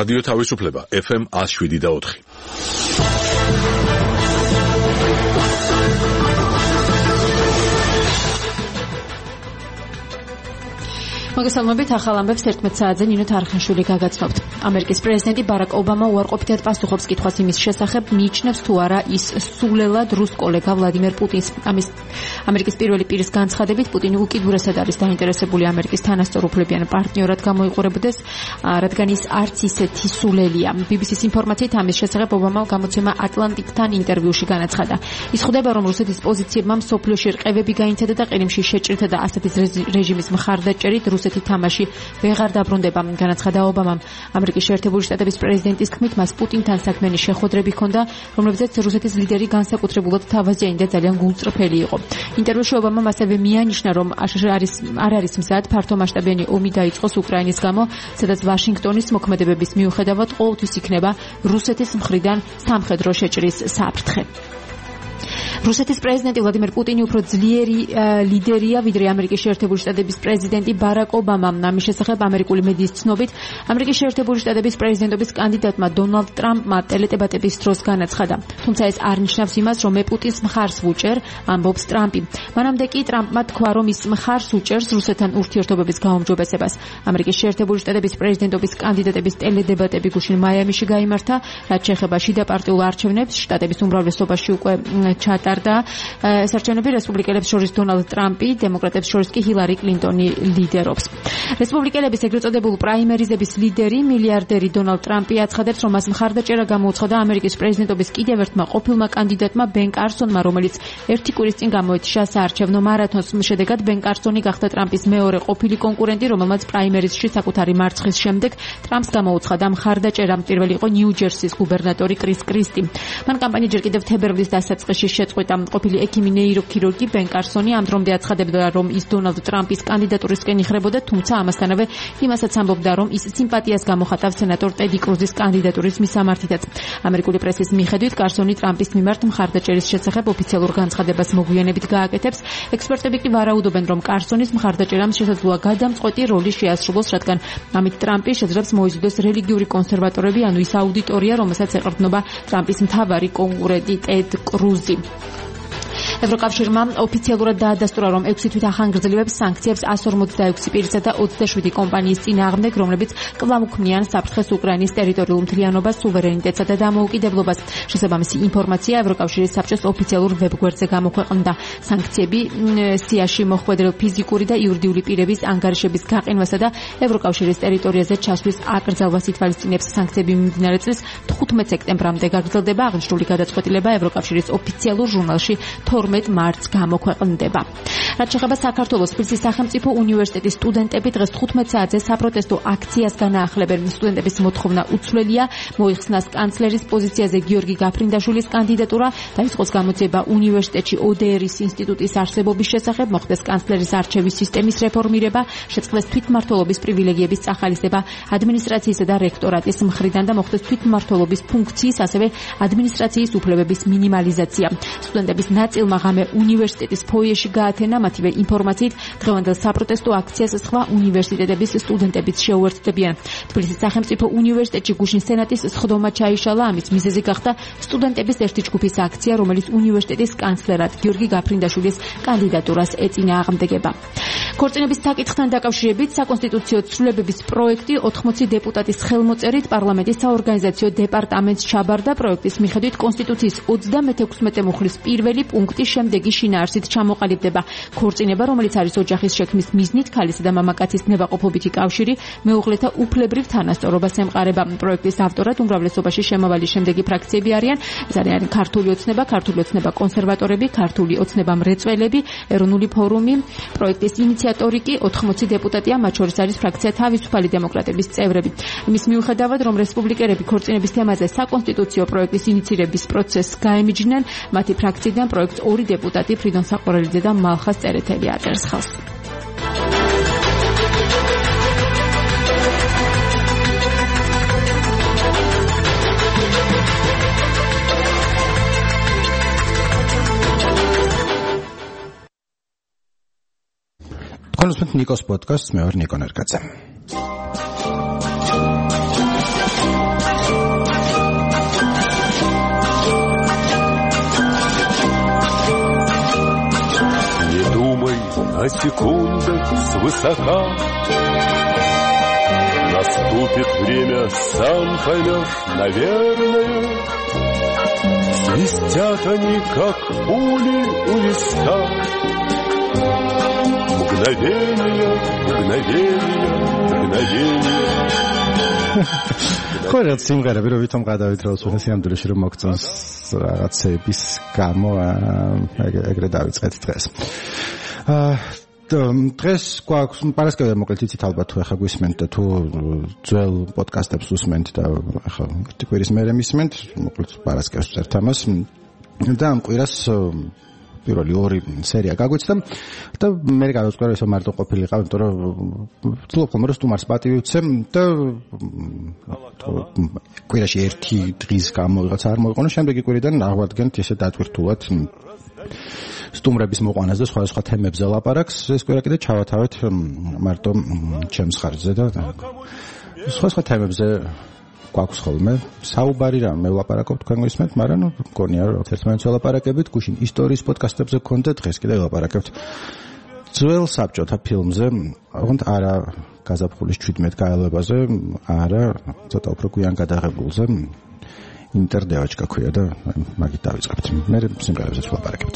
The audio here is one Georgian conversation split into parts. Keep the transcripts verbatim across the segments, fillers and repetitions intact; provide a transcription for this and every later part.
რადიო თავისუფლება ეფ ემ one oh seven და four. მოგესალმებით, ახალ ამბებს ერთმეტ საათზე ნინო თარხნიშვილი გაგაცნობთ. ამერიკის პრეზიდენტი ბარაკ ობამა უარყოფითად პასუხობს კითხვას იმის შესახებ, მიიჩნევს თუ არა ის სულელად რუს კოლეგა ვლადიმერ პუტინს. ამის ამერიკის პირველი პირის განცხადებით, პუტინი უკიდურესად არის დაინტერესებული ამერიკის თანასწორუფლებიან პარტნიორად გამოიყურებოდეს, რადგან ის არც ისეთი სულელია. ბი ბი სის ინფორმაციით ამის შესახებ ობამამ გამოცემა ატლანტიკთან ინტერვიუში განაცხადა. ის ხვდება, რომ რუსეთის პოზიციებმა მსოფლიოში რყევები გაინცადა და ყირიმში შეჭრითა და ასეთის რეჟიმის მხარდაჭერით რუსეთი თამაში ვეღარ დაბრუნდება. განაცხადა ობამამ. ამერიკის შეერთებული შტატების პრეზიდენტის თქმით, მას პუტინთან საქმიანი შეხვედრები ჰქონდა, რომლებზეც რუსეთის ლიდერი განსაკუთრებულად თავაზიანი და ძალიან გულწრფელი იყო. ინტერვიუში ობამამ ასევე მიანიშნა, რომ არის არ არის მზად ფართომასშტაბიანი ომი დაიწყოს უკრაინის გამო, სადაც ვაშინგტონის მოქმედებების მიუხედავად ყოველთვის იქნება რუსეთის მხრიდან სამხედრო შეჭრის საფრთხე. რუსეთის პრეზიდენტი ვლადიმერ პუტინი უფრო ძლიერი ლიდერია, ვიდრე ამერიკის შეერთებული შტატების პრეზიდენტი ბარაკ ობამა. ამის შესახებ ამერიკული მედიის ცნობით, ამერიკის შეერთებული შტატების პრეზიდენტობის კანდიდატმა დონალდ ტრამპმა ტელედებატების დროს განაცხადა. თუმცა ეს არ ნიშნავს იმას, რომ მე პუტინს მხარს ვუჭერ, ამბობს ტრამპი. მანამდე კი ტრამპმა თქვა, რომ ის მხარს უჭერს რუსეთთან ურთიერთობების გაუმჯობესებას. ამერიკის შეერთებული შტატების პრეზიდენტობის კანდიდატების ტელედებატები გუშინ მაიამიში გაიმართა, რაც შეეხება შიდა პარტიულ არჩევნებს, შტატების უმრავლესობაში უკვე ჩატარდა. ეს არჩევნები რესპუბლიკელებს შორის დონალდ ტრამპი, დემოკრატებს შორის კი ჰილარი კლინტონი ლიდერობს. რესპუბლიკელების ეგრეთ წოდებულ პრაიმერიზების ლიდერი, მილიარდერი დონალდ ტრამპი აცხადებს, რომ მას მხარდაჭერა გამოუცხადა ამერიკის პრეზიდენტობის კიდევ ერთმა ყოფილმა კანდიდატმა ბენ კარსონმა, რომელიც ერთი კვირის წინ გამოეთიშა საარჩევნო მარათონს. შედეგად ბენ კარსონი გახდა ტრამპის მეორე ყოფილი კონკურენტი, რომელმაც პრაიმერიზში საკუთარი მარცხის შემდეგ ტრამპს გამოუცხადა მხარდაჭერა. პირველი იყო ნიუ-ჯერსის გუბერნატორი კრის კრისტი. მან კამპანია ჯერ კიდევ თებერვლის დასაწყისში შეწყვიტა. ყოფილი ექიმი ნეიროქირურგი ბენ კარსონი ამ დრომდე აცხადებდა, რომ ის დონალდ ტრამპის კანდიდატურისკენ იხრებოდა, თუმცა ამასთანავე იმასაც ამბობდა, რომ ის სიმპათიას გამოხატავს სენატორ ტედი კრუზის კანდიდატურის მისამართითაც. ამერიკული პრესის მიხედვით, კარსონი ტრამპის მიმართ მხარდაჭერის შესახებ ოფიციალურ განცხადებას მოგვიანებით გააკეთებს. ექსპერტები კი ვარაუდობენ, რომ კარსონის მხარდაჭერამ შესაძლოა გადამწყვეტი როლი შეასრულოს, რადგან ამით ტრამპი შეძლებს მოიზიდოს რელიგიური კონსერვატორები, ანუ ის აუდიტორია, რომელსაც ეყრდნობა ტრამპის მთავარი კონკურენტი ტედ კრუზი. ევროკავშირმა ოფიციალურად დაადასტურა, რომ ექვსი თვით ახანგრძლივებს სანქციებს one forty-six პირისა და twenty-seven კომპანიის წინააღმდეგ, რომლებიც კვლავ უქმნიან საფრთხეს უკრაინის ტერიტორიულ მთლიანობას, სუვერენიტეტსა და დამოუკიდებლობას. შესაბამისი ინფორმაცია ევროკავშირის საბჭოს ოფიციალურ ვებგვერდზე გამოქვეყნდა. სანქციები სიაში მოხვედრილ ფიზიკური და იურიდიული პირების ანგარიშების გაყენვასა და ევროკავშირის ტერიტორიაზე ჩასვლის აკრძალვას ითვალისწინებს. სანქციები მიმდინარე წლის თხუთმეტ სექტემბრამდე გაგრძელდება. აღნიშნული გადაწყვეტილება ევროკავშირის ოფიციალურ ჟურნალში თორმეტ მარტს გამოქვეყნდება. რაც შეეხება საქართველოს, თბილისის სახელმწიფო უნივერსიტეტის სტუდენტები დღეს თხუთმეტ საათზე საპროტესტო აქციას განაახლებენ. სტუდენტების მოთხოვნა უცვლელია, მოიხსნას კანცლერის პოზიციაზე გიორგი გაფრინდაშვილის კანდიდატურა, დაიწყოს გამოძიება უნივერსიტეტში ო დე ერის ინსტიტუტის არსებობის შესახებ, მოხდეს კანცლერის არჩევის სისტემის რეფორმირება, შეწყდეს თვითმმართველობის პრივილეგიების წახალისება ადმინისტრაციისა და რექტორატის მხრიდან და მოხდეს თვითმმართველობის ფუნქციის, ასევე ადმინისტრაციის უფლებების მინიმალიზაცია. სტუდენტების ნაწილმა ღამე უნივერსიტეტის ფოიეში გაათენა. მათივე ინფორმაციით, დღევანდელ საპროტესტო აქციას სხვა უნივერსიტეტების სტუდენტებიც შეუერთდებიან. თბილისის სახელმწიფო უნივერსიტეტში გუშინ სენატის სხდომა ჩაიშალა. ამის მიზეზი გახდა სტუდენტების ერთი ჯგუფის აქცია, რომელიც უნივერსიტეტის კანცლერად გიორგი გაფრინდაშვილის კანდიდატურას ეწინააღმდეგება. ქორწინების საკითხთან დაკავშირებით საკონსტიტუციო ცვლილებების პროექტი ოთხმოცი დეპუტატის ხელმოწერით პარლამენტის საორგანიზაციო დეპარტამენტს ჩაბარდა. პროექტის მიხედვით კონსტიტუციის ოცდამექვსმეტე მუხლის პირველი პუნქტი შემდეგი შინაარსით ჩამოყალიბდება. ქორწინება, რომელიც არის ოჯახის შექმნის მიზნით, ქალისა და მამაკაცის ნებაყოფობითი კავშირი, მეუღლეთა უფლებრივ თანასწორობას ემყარება. პროექტის ავტორად უმრავლესობაში შემავალი შემდეგი ფრაქციები არიან: ეს არიან ქართული ოცნება, ქართული ოცნება კონსერვატორები, ქართული ოცნება მრეწველები, ეროვნული ფორუმი. პროექტის ინიციატორი კი ოთხმოცი დეპუტატია, მათ შორის არის ფრაქცია თავისუფალი დემოკრატების წევრები. იმის მიუხედავად, რომ რესპუბლიკელები ქორწინების თემაზე საკონსტიტუციო პროექტის ინიცირების პროცესს გაემიჯნენ, მათი ფრაქციიდან პროექტს ორი დეპუტატი, ფრიდონ საყორელიძე და მალხას წერეთელი აწერს ხელს. Konusmet Nikos podcast, მე ვარ ნიკო ნერგაძე. на секундах свысока. Наступит время, сам поймешь, наверное. Свистят они, как пули у виска. Мгновение, мгновение, мгновение. ხოერად სიმღერები რომ ვითომ გადავით რა უცხო სიამდვილეში რომ მოგწონს რაღაცების გამო ეგრე დავიწყეთ დღეს. აა დღეს გვაქვს პარასკევი მოკლედ იცით ალბათ თუ ახლა გვისმენთ და თუ ძველ პოდკასტებს უსმენთ და ახლა ერთი კვირის მერე მისმენთ მოკლედ პარასკევს წერთ ამას და ამ კვირას პირველი ორი სერია გაგვეცდა და მე გავიწყდა რომ ისო მარტო ყოფილიყავ, იმიტომ რომ ვთვლობ ხოლმე რომ სტუმარს პატივი ვცემ და კვირაში ერთი დღის გამო ვიღაცა არ მოიყონო, შემდეგი კვირიდან აღვადგენთ ესე დატვირთულად სტუმრების მოყვანას და სხვა სხვა თემებზე ლაპარაკს. ეს კვირა კიდე ჩავათავეთ მარტო ჩემს ხარჯზე და სხვა სხვა თემებზე გვაქვს ხოლმე საუბარი რა მე ვლაპარაკობ თქვენ გვისმენთ, მაგრამ ნუ მგონია რომ ერთმანეთს ვლაპარაკებით, გუშინ ისტორიის პოდკასტებზე გქონდა, დღეს კიდე ვლაპარაკებთ ძველ საბჭოთა ფილმზე, ოღონდ არა გაზაფხულის შვიდმეტ გაელებაზე, არა ცოტა უფრო გვიან გადაღებულზე, ინტერდევაჩკა ქვია და მაგით დავიწყებთ. მე სიმღერებზეც ვლაპარაკებთ.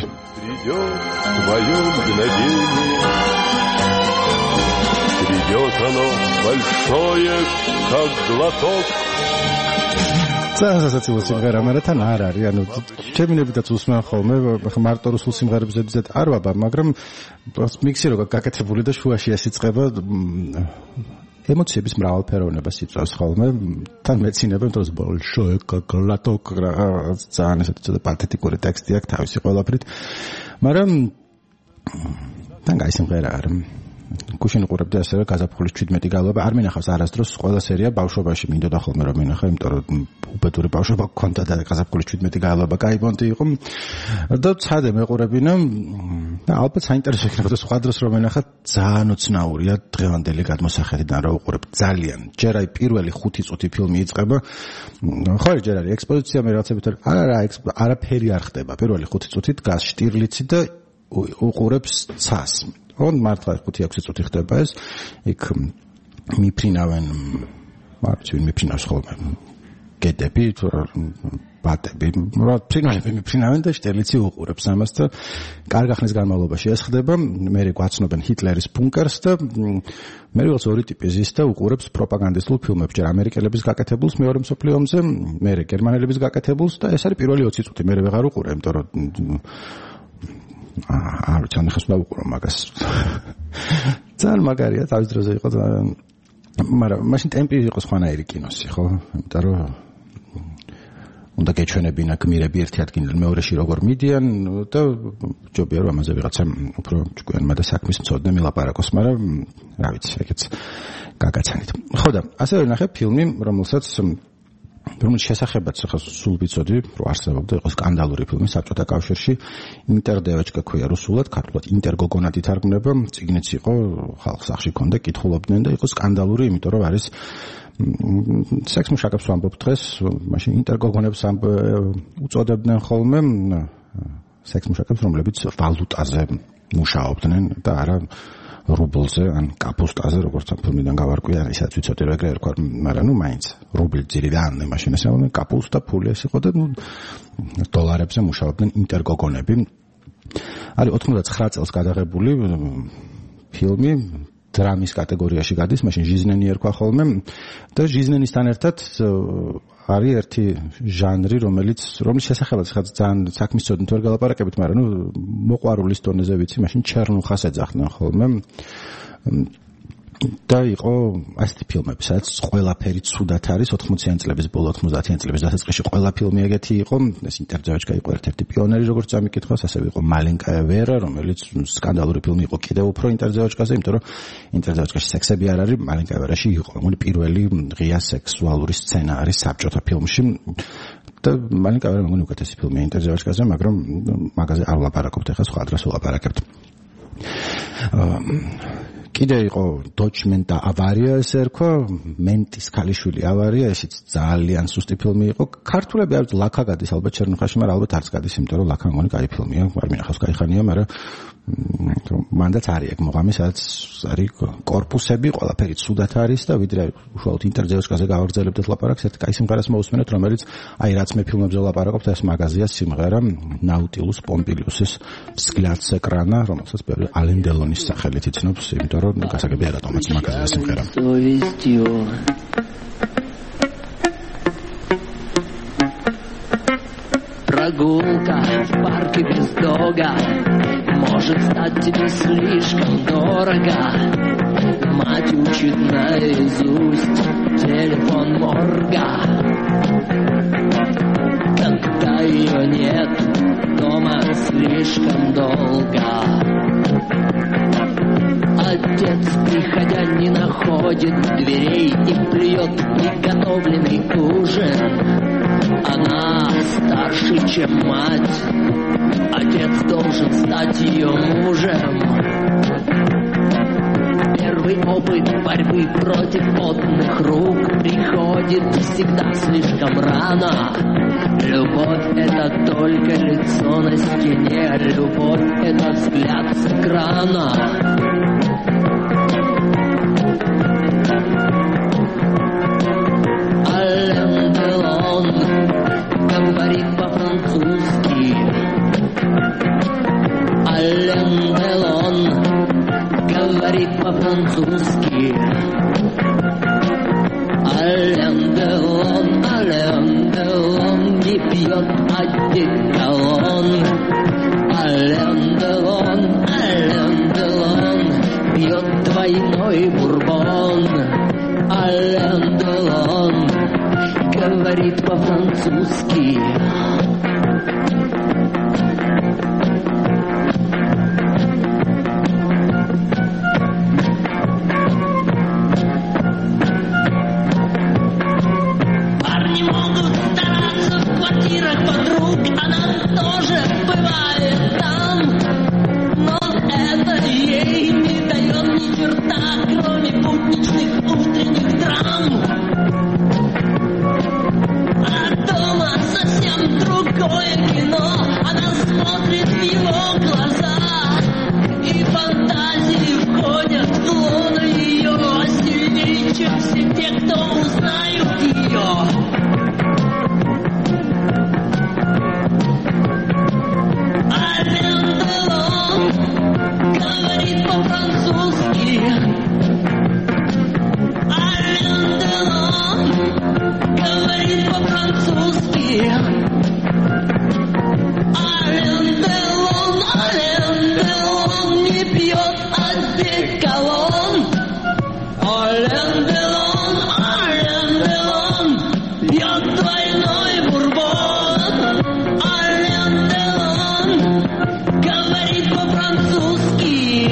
Придет оно большое, как глоток. სასაცილო სიმღერა, მაგრამ თან არ არის, ანუ ჩემინებითაც უსმენ ხოლმე, მარტო რუსულ სიმღერებზე ბიზეთ არ ვაბა, მაგრამ მიქსი როგორ გაკეთებული და შუაში ეს იწყება ემოციების მრავალფეროვნებას იწვევს ხოლმე, თან მეცინება, იმიტომ რომ большое, как глоток, ძალიან ესეთი ცოტა პათეტიკური ტექსტი აქვს თავისი ყველაფრით, მაგრამ თან გაისიმღერა არ გუშინ უყურებდი ასევე გაზაფხულის შვიდმეტი გალობა, არ მინახავს არასდროს ყველა სერია ბავშვობაში მინდოდა ხოლმე რომ მინახა, იმიტომ რომ უბედური ბავშვობა გქონდა და გაზაფხულის შვიდმეტი გალობა გაიბონდი იყო და ცადე მეყურებინა და ალბათ საინტერესო იქნებოდა სხვა დროს რომ მინახა, ძალიან უცნაურია დღევანდელი გადმოსახედიდან რა უყურებ, ძალიან ჯერ აი პირველი ხუთი წუთი ფილმი იწყება, ხო ჯერ არის ექსპოზიცია, მე რაღაცებით არა არაფერი არ ხდება, პირველი ხუთი წუთი დგას შტირლიცი და უყურებს ცას. On მართლა ხუთი ექვსი წუთი ხდება ეს, იქ მიფრინავენ, მარცვინ მიფრინავს ხოლმე გედები, ბატები, რა ფრინავენ, მიფრინავენ და შტერლიცი უყურებს ამას და კარგი ხნის განმავლობაში ეს ხდება, მერე გვაცნობენ ჰიტლერის ბუნკერს და მე როგორც ორი ტიპი ზის და უყურებს პროპაგანდისტულ ფილმებს, ჯერ ამერიკელების გაკეთებულს მეორე მსოფლიო ომზე, მერე გერმანელების გაკეთებულს და ეს არის პირველი ოცი წუთი, მერე ვეღარ უყურე, იმიტომ რომ არ ვიცი, ახლა დავუყურო მაგას. ძალიან მაგარია, თავის დროზე იყო, მაგრამ მაშინ ტემპი იყო სხვანაირი კინოსი, ხო? იმიტომ რომ უნდა გეჩვენებინა გმირები ერთი ადგილიდან მეორეში როგორ მიდიან და ჯობია რომ ამაზე ვიღაცა უფრო ჭკვიანმა და საქმის მცოდნე მილაპარაკოს, მაგრამ რა ვიცი, ეგეც გაგაცანით. ხო და ასევე ნახე ფილმი, რომელსაც რომელიც შესახებაც ახლა სულ ვიცოდი, რომ არსებობდა, იყო სკანდალური ფილმი საბჭოთა კავშირში, ინტერდევაჩკა ქვია რუსულად, ქართულად ინტერგოგონატი თარგმნება, წიგნიც იყო, ხალხს სახში ქონდა, კითხულობდნენ და იყო სკანდალური, იმიტომ რომ არის სექს მუშაკებს ვამბობ დღეს, მაშინ ინტერგოგონებს უწოდებდნენ ხოლმე სექს მუშაკებს, რომლებიც ვალუტაზე მუშაობდნენ და არა რუბლზე ან კაპუსტაზე, როგორც ამ ფილმიდან გავარკვია, ისაც ვიცოდი რომ ეგრე ერქვა, მაგრამ ნუ მაინც რუბლი ძირიდან მაშინ ეს იყო კაპუსტა, ფული ეს იყო და ნუ დოლარებზე მუშაობდნენ ინტერგოგონები. არის ოთხმოცდაცხრა წელს გადაღებული ფილმი, დრამის კატეგორიაში გადის, მაშინ ჟიზნენი ერქვა ხოლმე და ჟიზნენისთან ერთად არის ერთი ჟანრი, რომელიც რომლის შესახებაც ხა ძალიან საქმის წოდნით ვერ გალაპარაკებით, მაგრამ ნუ მოყვარულის დონეზე ვიცი, მაშინ ჩერნუხას ეძახდნენ ხოლმე. და იყო ასეთი ფილმები, სადაც ყველაფერი ცუდად არის, ოთხმოციანი წლების ბოლო ოცდაათიანი წლების დასაწყისში ყველა ფილმი ეგეთი იყო, ეს ინტერდევაჩკა იყო ერთ-ერთი პიონერი, როგორც წამიკითხავს, ასევე იყო მალენკა ვერა, რომელიც სკანდალური ფილმი იყო კიდევ უფრო ინტერდევაჩკაზე, იმიტომ რომ ინტერდევაჩკაში სექსები არ არის, მალენკა ვერაში იყო, მოლი პირველი ღია სექსუალური სცენა არის საბჭოთა ფილმში. და მალენკა ვერა მგონი უკეთესი ფილმია ინტერდევაჩკაზე, მაგრამ მაგაზე არ ვლაპარაკობთ, ახლა სხვა დროს ვლაპარაკებთ. კიდე იყო დოჩმენტა ავარია ეს ერქვა, მენტის ქალიშვილი ავარია, ესეც ძალიან სუსტი ფილმი იყო. ქართულები არის ლაქა გადის ალბათ ჩერნუხაში, მაგრამ ალბათ არც გადის, იმიტომ რომ ლაქა მგონი კაი ფილმია, არ მინახავს კაი ხანია, მაგრამ მანდაც არის ეგ მოღამი, სადაც არის корпуსები, ყველაფერი ცუდად არის და ვიდრე უშუალოდ ინტერძეოჩკაზე გავაგრძელებდეთ ლაპარაკს, ერთ კაი სიმღერას მოვუსმენთ, რომელიც აი რაც მე ფილმებზე ლაპარაკობთ, ეს მაგაზია სიმღერა ნაუტილუს პომპილიუსის взгляд с экрана, რომელსაც ბევრი ალენ დელონის სახელით იცნობს, იმიტომ რომ გასაგებია რატომაც მაგაზია სიმღერა. Прогулка в парке без дога может стать тебе слишком дорого. Мать учит наизусть телефон морга. Когда ее нет дома слишком долго. Отец, приходя, не находит дверей и плюет приготовленный ужин. Она старше, чем мать. Отец должен стать ее мужем. Первый опыт борьбы против потных рук приходит всегда слишком рано. Любовь — это только лицо на стене. Любовь — это взгляд с экрана. Ален Делон говорит по-французски. Ален Делон говорит по-французски. Ален Делон, Ален Делон не пьет одеколон. Ален Делон, Ален Делон пьет двойной бурбон. Ален Делон говорит по-французски. Парни могут стараться в квартирах подруг, она тоже бывает там, но это ей не дает ни черта, кроме будничных утренних драм. Другое кино, она смотрит в его глаза, и фантазии входят в лоно ее, сильнее, чем все те, кто узнают ее. Ален Делон говорит по-французски. Ален Делон говорит по-французски. Ален Делон, Ален Делон не пьет одеколон. Ален Делон, Ален Делон пьет двойной бурбон. Ален Делон говорит по-французски.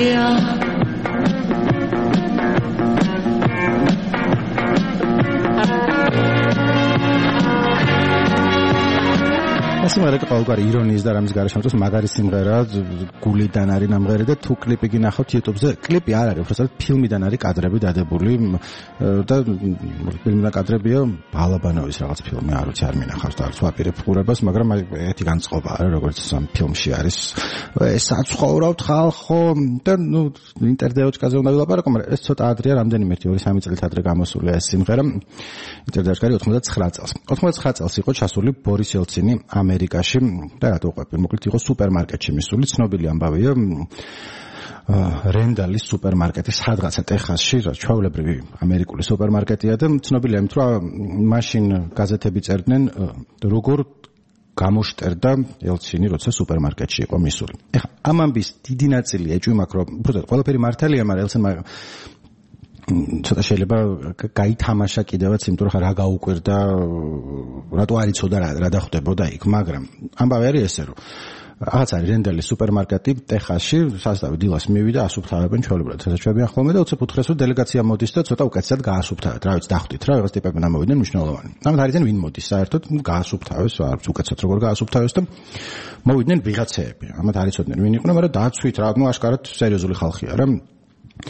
სიმღერა ყოველგვარი ირონიის და რამის გარეშე მოწოს მაგარი სიმღერა გულიდან არის ნამღერი და თუ კლიპი გინახავთ YouTube-ზე კლიპი არ არის უბრალოდ ფილმიდან არის კადრები დადებული და ფილმიდან კადრებია ბალაბანოვის რაღაც ფილმი არ ვიცი არ მინახავს და არც ვაპირებ ყურებას მაგრამ ერთი განწყობა არის როგორც ამ ფილმში არის საცხოვრავთ ხალხო და ნუ ინტერდეოჩკაზე უნდა ვილაპარაკო მაგრამ ეს ცოტა ადრეა რამდენიმე ერთი ორი სამი წელი ადრე გამოსულია ეს სიმღერა ინტერდეოჩკარი ოცდათხმეტ წელს ოცდათხმეტ წელს იყო ჩასული ბორის ელცინი ამერიკაში და რატო ყვები მოკლედ იყო სუპერმარკეტში მისული ცნობილი ამბავია რენდალის სუპერმარკეტი სადღაცა ტეხასში რა ჩვეულებრივი ამერიკული სუპერმარკეტია და ცნობილია იმით რომ მაშინ გაზეთები წერდნენ როგორ გამოშტერდა ელცინი როცა სუპერმარკეტში იყო მისული ეხლა ამ ამბის დიდი ნაწილი ეჭვი მაქვს რომ უბრალოდ ყველაფერი მართალია მაგრამ ელცინმა ცოტა შეიძლება გაითამაშა კიდევაც იმიტომ რომ რა გაუკვირდა რატო არ იცოდა რა დახვდებოდა იქ მაგრამ ამბავი არის ესე რომ რაღაც არის რენდალის სუპერმარკეტი ტეხასში სასწავი დილას მივიდა ასუფთავებენ ჩვეულებრივად სასაჩვენებიან ხოლმე და უცებ უთხრეს რომ დელეგაცია მოდის და ცოტა უკეთესად გაასუფთავეთ რა ვიცი დახვდით რა რაღაც ტიპები ამოვიდნენ მნიშვნელოვანი ამათ არიან ვინ მოდის საერთოდ გაასუფთავეს არც უკეთესად როგორ გაასუფთავეს და მოვიდნენ ვიღაცეები ამათ არ იცოდნენ ვინ იყვნენ მაგრამ დაცვით რა ნუ აშკარად სერიოზული ხალხია რა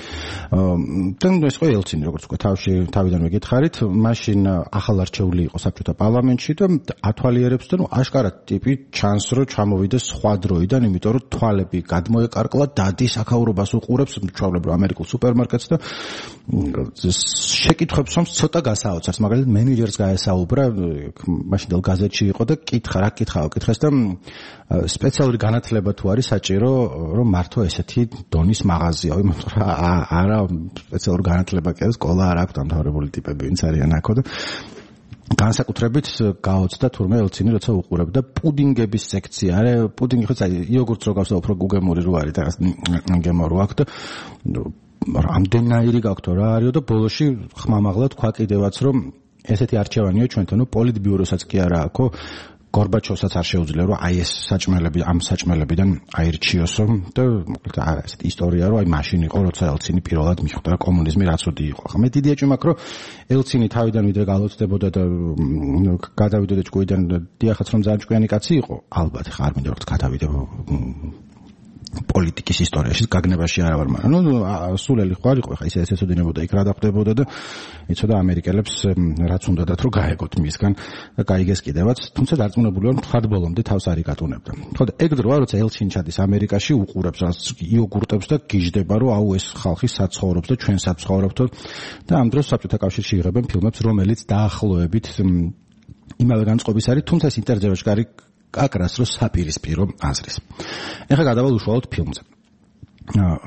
თან ეს ხო ელცინი როგორც ვთქვა თავში თავიდანვე გითხარით მაშინ ახალ არჩეული იყო საბჭოთა პარლამენტში და ათვალიერებს და ნუ აშკარად ტიპი ჩანს რომ ჩამოვიდეს სხვა დროიდან იმიტომ რომ თვალები გადმოეკარკლა დადის აქაურობას უყურებს ჩვეულებრივ ამერიკულ სუპერმარკეტს და შეკითხვებს რომ ცოტა გასაოცარს მაგალითად მენეჯერს გაესაუბრა მაშინდელ გაზეთში იყო და კითხა რა კითხავ კითხეს და სპეციალური განათლება თუ არის საჭირო რომ მართო ესეთი დონის მაღაზია იმიტომ რომ არა სპეციალური განათლება კი არის სკოლა არ აქვს დამთავრებული ტიპები ვინც არიან აქო და განსაკუთრებით გაოცდა თურმე ელცინი როცა უყურებდა პუდინგების სექცია არა პუდინგი ხო იოგურტს რო გავსა უფრო გუგემური რო არის და გემორო აქვს და რამდენაირი გაქვთ რა არისო და ბოლოში ხმამაღლა თქვა კიდევაც რომ ესეთი არჩევანია ჩვენთან ნუ პოლიტბიუროსაც კი არა აქო გორბაჩოვსაც არ შეუძლია რომ აი ეს საჭმელები ამ საჭმელებიდან აირჩიოსო და მოკლედ ესეთი ისტორია რომ აი მაშინ იყო როცა ელცინი პირველად მიხვდა კომუნიზმი რაც უთი იყო ხა მე დიდი ეჭვი მაქვს რომ ელცინი თავიდან ვიდრე გალოცდებოდა და გადავიდოდა ჭკუიდან დიახაც რომ ძალიან ჭკვიანი კაცი იყო ალბათ ხა არ მინდა რომ გადავიდე პოლიტიკის ისტორიაში გაგნებაში არა ვარ მაგრამ ნუ სულელი ხო არ იყო ხა ისე ეს ეცოდინებოდა იქ რა დახვდებოდა და იცოდა ამერიკელებს რაც უნდათ რომ გაეგოთ მისგან და გაიგეს კიდევაც თუმცა დარწმუნებული ვარ მთლად ბოლომდე თავს არ იკატუნებდა ხო და ეგ დროა როცა ელცინი ჩადის ამერიკაში უყურებს რაც იოგურტებს და გიждდება რომ აუ ეს ხალხი საცხოვრობს და ჩვენ საცხოვრობთ და ამ დროს საბჭოთა კავშირში იღებენ ფილმებს რომელიც დაახლოებით იმავე განწყობის არის თუმცა ეს ინტერძევაში არის აკრას რო საპირისპირო აზრის. ეხლა გადავალ უშუალოდ ფილმზე. აა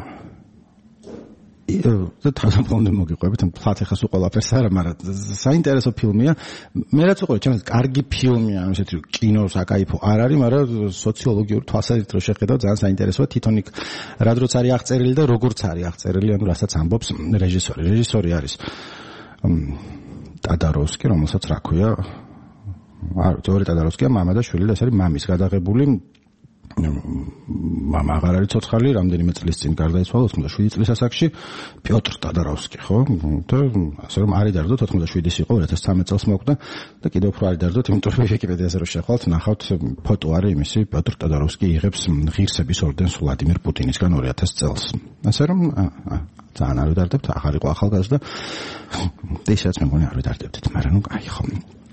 და თავდაპირველად მოგიყვებით, მთლად ეხლა სულ ყველაფერს არა, მაგრამ საინტერესო ფილმია. მე რაც უყურე, ჩემს კარგი ფილმია, ანუ ესეთი კინოს აკაიფო არ არის, მაგრამ სოციოლოგიურ თვალსაზრისით რო შეხედავ, ძალიან საინტერესოა. თვითონ იქ რა დროც არის აღწერილი და როგორც არის აღწერილი, ანუ რასაც ამბობს რეჟისორი. რეჟისორი არის ტადაროვსკი, რომელსაც რა ქვია არ თორე ტადაროვსკია მამა და შვილი და ეს არის მამის გადაღებული მამა აღარ არის ცოცხალი რამდენიმე წლის წინ გარდაიცვალა ოცდაშვიდი წლის ასაკში პიოტრ ტადაროვსკი ხო და ასე რომ არის დარდოთ ოცდაშვიდის იყო ორი ათას ცხრამეტ წელს მოკვდა და კიდევ უფრო არის დარდოთ იმიტომ რომ ვიკიპედიაზე რო შეხვალთ ნახავთ ფოტო არის იმისი პიოტრ ტადაროვსკი იღებს ღირსების ორდენს ვლადიმერ პუტინისგან ორი ათას წელს ასე რომ ძალიან არ ვიდარდებთ აღარ იყო ახალგაზრდა და ისაც მე მგონი არ ვიდარდებთ მაგრამ ნუ აი ხო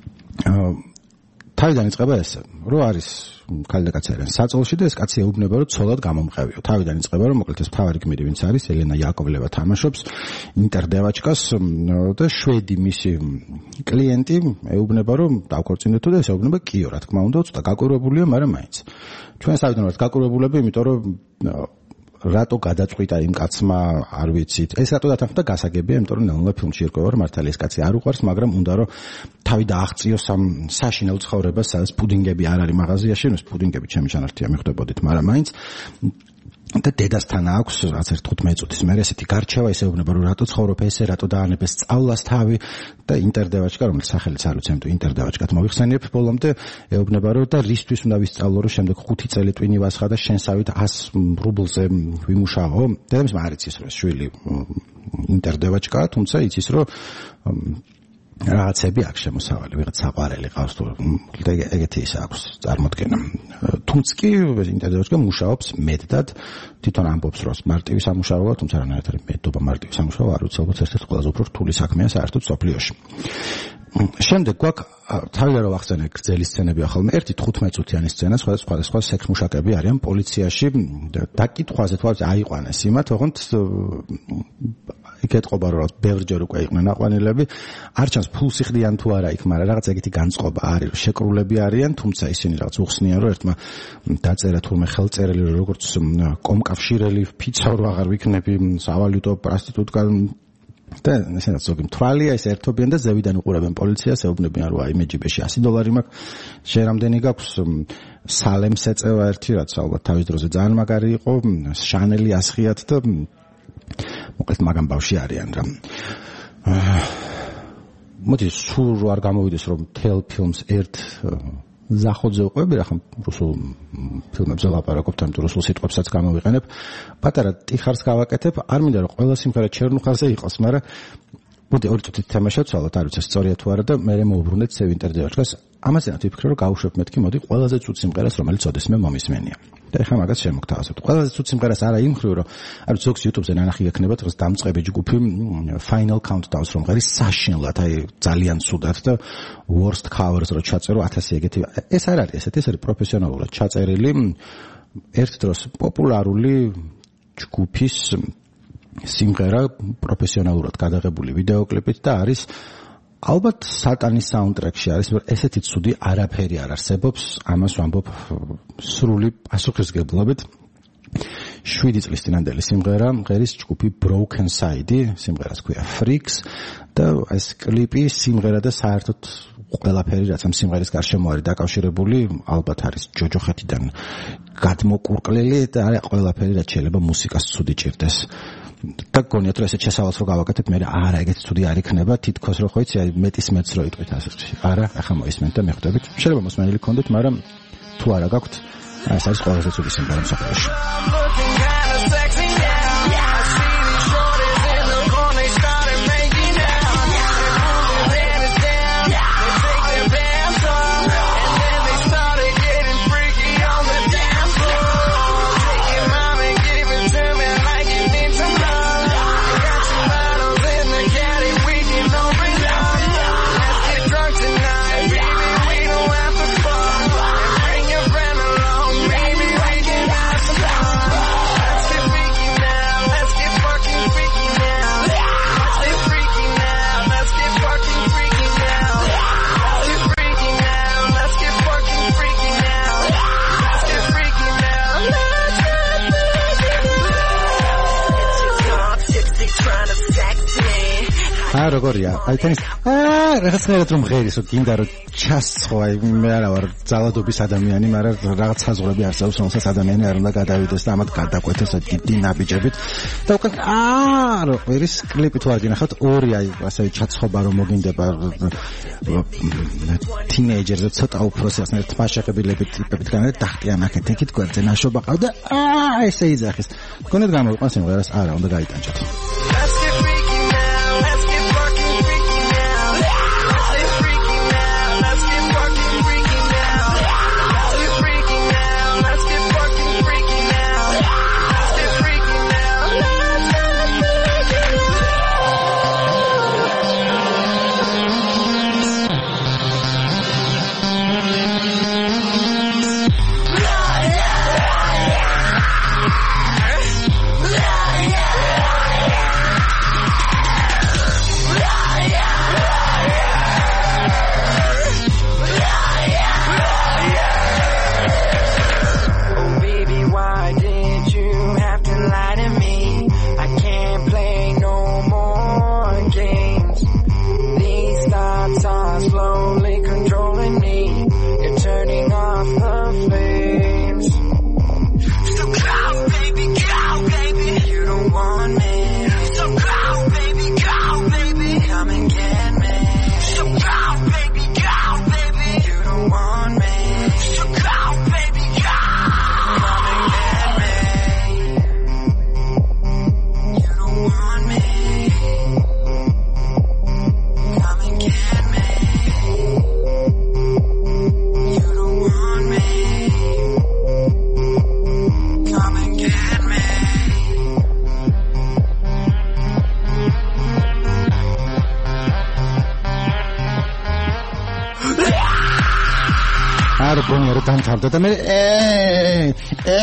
თავიდან იწყება ეს რო არის ქალი და კაცი არიან საწოლში და ეს კაცი ეუბნება რომ ცოლად გამომყევიო თავიდან იწყება რომ მოკლედ ეს მთავარი გმირი ვინც არის ელენა იაკობლევა თამაშობს ინტერდევაჩკას და შვედი მისი კლიენტი ეუბნება რომ დავქორწინდეთო და ეს ეუბნება კიო რა თქმა უნდა ცოტა გაკურებულია მაგრამ მაინც ჩვენ საერთოდ ვართ გაკურებულები იმიტომ რომ რატო გადაწყვიტა იმ კაცმა არ ვიცით ეს რატო დათანხმდა გასაგებია იმიტომ რომ ნელ-ნელა ფილმში ერკვევა რომ მართალი ეს კაცი არ უყვარს მაგრამ უნდა რომ თავი დააღწიოს ამ საშინელ ცხოვრებას სადაც პუდინგები არ არის მაღაზიაში ნუ პუდინგები ჩემი ჩანართია მიხვდებოდით მაგრამ მაინც და დედასთან აქვს რაც ერთ თხუთმეტ წუთის მერე ესეთი გარჩევა ისეუბნება რომ რატო ცხოვრობ ესე რატო დაანებეს სწავლას თავი და ინტერდევაჩკა რომელიც სახელიც არ ვიცი ამიტომ ინტერდევაჩკად მოიხსენიებ ბოლომდე ეუბნება რომ და რისთვის უნდა ვისწავლო რომ შემდეგ ხუთი წელი ტვინი ვასხა და შენსავით ას რუბლზე ვიმუშაო დედამისმა არ იცის რომ შვილი ინტერდევაჩკა თუმცა იცის რომ რაღაცები აქვს შემოსავალი, ვიღაც საყვარელი ყავს თუ ეგეთი ის აქვს წარმოდგენა. თუმცა კი ინტერდევაჩკა მუშაობს მეტად, თვითონ ამბობს რომ მარტივი სამუშაოა, თუმცა რანაირად არის მეტობა მარტივი სამუშაო, არ ვიცი, ალბათ ერთ-ერთი ყველაზე უფრო რთული საქმეა საერთოდ სოფლიოში. შემდეგ გვაქვს თავიდან რომ ახსენე გრძელი სცენები ახალმე ერთი თხუთმეტ წუთიანი სცენა სხვადასხვა სხვა სექსმუშაკები არიან პოლიციაში დაკითხვაზე თვალს აიყვანეს იმათ ოღონდ იკეთყობა რომ ბევრჯერ უკვე იყვნენ აყვანილები არ ჩანს ფულსიხდიან თუ არა იქ მაგრამ რაღაც ეგეთი განწყობა არის რომ შეკრულები არიან თუმცა ისინი რაღაც უხსნიან რომ ერთმა დაწერა თურმე ხელწერილი როგორც კომკავშირელი ფიცა რო აღარ ვიქნები სავალუტო პროსტიტუტკა და ესეც ზოგი მთვალია ეს ერთობიან და ზევიდან უყურებენ პოლიციას ეუბნებიან რომ აი მე ჯიბეში ასი დოლარი მაქვს შენ რამდენი გაქვს სალემს ეწევა ერთი რაც ალბათ თავის დროზე ძალიან მაგარი იყო შანელი ასხიათ და მოკლედ მაგამ ბავში არიან რა მოდი სულ არ გამოვიდეს რომ თელ ფილმს ერთ ზახოძე უყვები რა ხომ რუსულ ფილმებზე ლაპარაკობთ ამ რუსულ სიტყვებსაც გამოვიყენებ პატარა ტიხარს გავაკეთებ არ მინდა რომ ყველა სიმღერა ჩერნუხარზე იყოს მაგრამ მოდი ორი წუთით თამაშავთ სალოთ არ ვიცი სწორია თუ არა და მე მოუბრუნდეთ სევ ინტერდევაჩკას ამაზე ვფიქრე, რომ გავუშვებ მეთქი, მოდი ყველაზე ცუდ სიმღერას, რომელიც ოდესმე მომისმენია. და ეხლა მაგას შემოგთავაზებთ. ყველაზე ცუდ სიმღერას არა იმ ხრივ, რომ არ ზოგს YouTube-ზე ნანახი ექნება დღეს დამწყები ჯგუფი Final Countdown-ს რომ ღერის საშინლად, აი ძალიან ცუდად და worst covers რო ჩაწერო ათასი ეგეთი. ეს არ არის ესეთ, ეს არის პროფესიონალურად ჩაწერილი ერთ დროს პოპულარული ჯგუფის სიმღერა პროფესიონალურად გადაღებული ვიდეოკლიპით და არის ალბათ სატანის საუნდტრეკში არის, ესეთი ცუდი არაფერი არ არსებობს, ამას ვამბობ სრული პასუხისგებლობით. შვიდი წლის წინანდელი სიმღერა, ღერის ჯგუფი Broken Side, სიმღერას ქვია Freaks და ეს კლიპი, სიმღერა და საერთოდ ყველაფერი, რაც ამ სიმღერის გარშემო არის დაკავშირებული, ალბათ არის ჯოჯოხეთიდან გადმოკურკლელი და არის ყველაფერი, რაც შეიძლება მუსიკას ცუდი ჭირდეს. და გონიათ რომ ესეთ შესავალს რო გავაკეთებ, მე არა ეგეთი ცუდი არ იქნება, თითქოს რო ხოიცი, აი მეტის მეც რო იტყვით ასეთში. არა, ახლა მოისმენთ და მიხვდებით. შეიძლება მოსმენილი გქონდეთ, მაგრამ თუ არა გაქვთ, ეს არის ყველაზე ცუდი სიმღერა მსოფლიოში. აა როგორია? აი თენის აა რაღაცნაირად რომ ღერის, რომ გინდა რომ ჩასცხო, აი მე არა ვარ ძალადობის ადამიანი, მაგრამ რაღაც საზღვრები არსებობს, რომელსაც ადამიანი არ უნდა გადავიდეს და ამათ გადაკვეთოს დიდი ნაბიჯებით. და უკან აა რო ღერის კლიპი თუ არ გინახავთ, ორი აი ასე ჩაცხობა რომ მოგინდება თინეიჯერზე ცოტა უფროსი ასნაირად თმაშეყებილებით ტიპებით განე დახტიან აქეთ იქით გვერდზე ნაშობა ყავდა. აა ესე იძახის. გქონდეთ გამოვიყვანს სიმღერას, არა უნდა გაიტანჯოთ. დამთავრდა და მე ე ე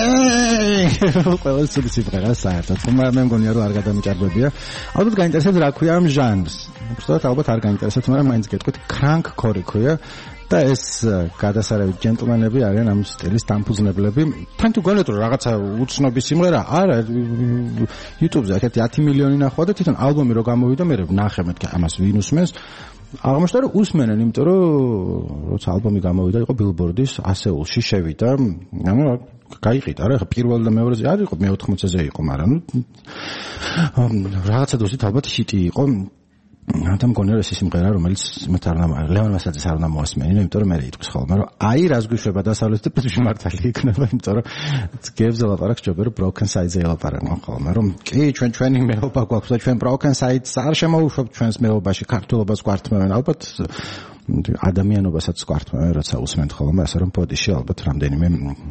ყველა ცუდი სიმღერა საერთოდ მაგრამ მე მგონია რომ არ გადამიჭარბებია. ალბათ გაინტერესებს რა ქვია ამ ჟანრს. უბრალოდ ალბათ არ გაინტერესებს, მაგრამ მაინც გეტყვით crank core ქვია და ეს გადასარევი ჯენტლმენები არიან ამ სტილის დამფუძნებლები. თან თუ გონიათ რომ რაღაცა უცნობი სიმღერა არა YouTube-ზე აქეთ ათი მილიონი ნახვა და თვითონ ალბომი რო გამოვიდა მე ვნახე მეთქი ამას ვინ უსმენს. აღმოჩნდა რომ უსმენენ, იმიტომ რომ როცა ალბომი გამოვიდა იყო Billboard-ის ასეულში შევიდა. ანუ გაიყიდა რა, პირველ და მეორეზე არ იყო, მეოთხმოცზე იყო, მაგრამ რაღაცა დოზით ალბათ ჰიტი იყო. და მგონია რომ ეს სიმღერა რომელიც იმათ არ უნდა ლევან მასაძეს არ უნდა მოასმენინო, იმიტომ რომ მე იტყვის ხოლმე რომ აი რას გვიშვება დასავლეთით და პეტრში მართალი იქნება, იმიტომ რომ გებზე ლაპარაკს ჯობია რომ broken side-ზე ლაპარაკო ხოლმე, რომ კი ჩვენ ჩვენი მეუბნება გვაქვს და ჩვენ broken side-ს არ შემოუშვებთ ჩვენს მეუბნაში, ქართულობას გვართმევენ, ალბათ ადამიანობასაც გვართმევენ, როცა უსმენთ ხოლმე, ასე რომ ბოდიში ალბათ რამდენიმე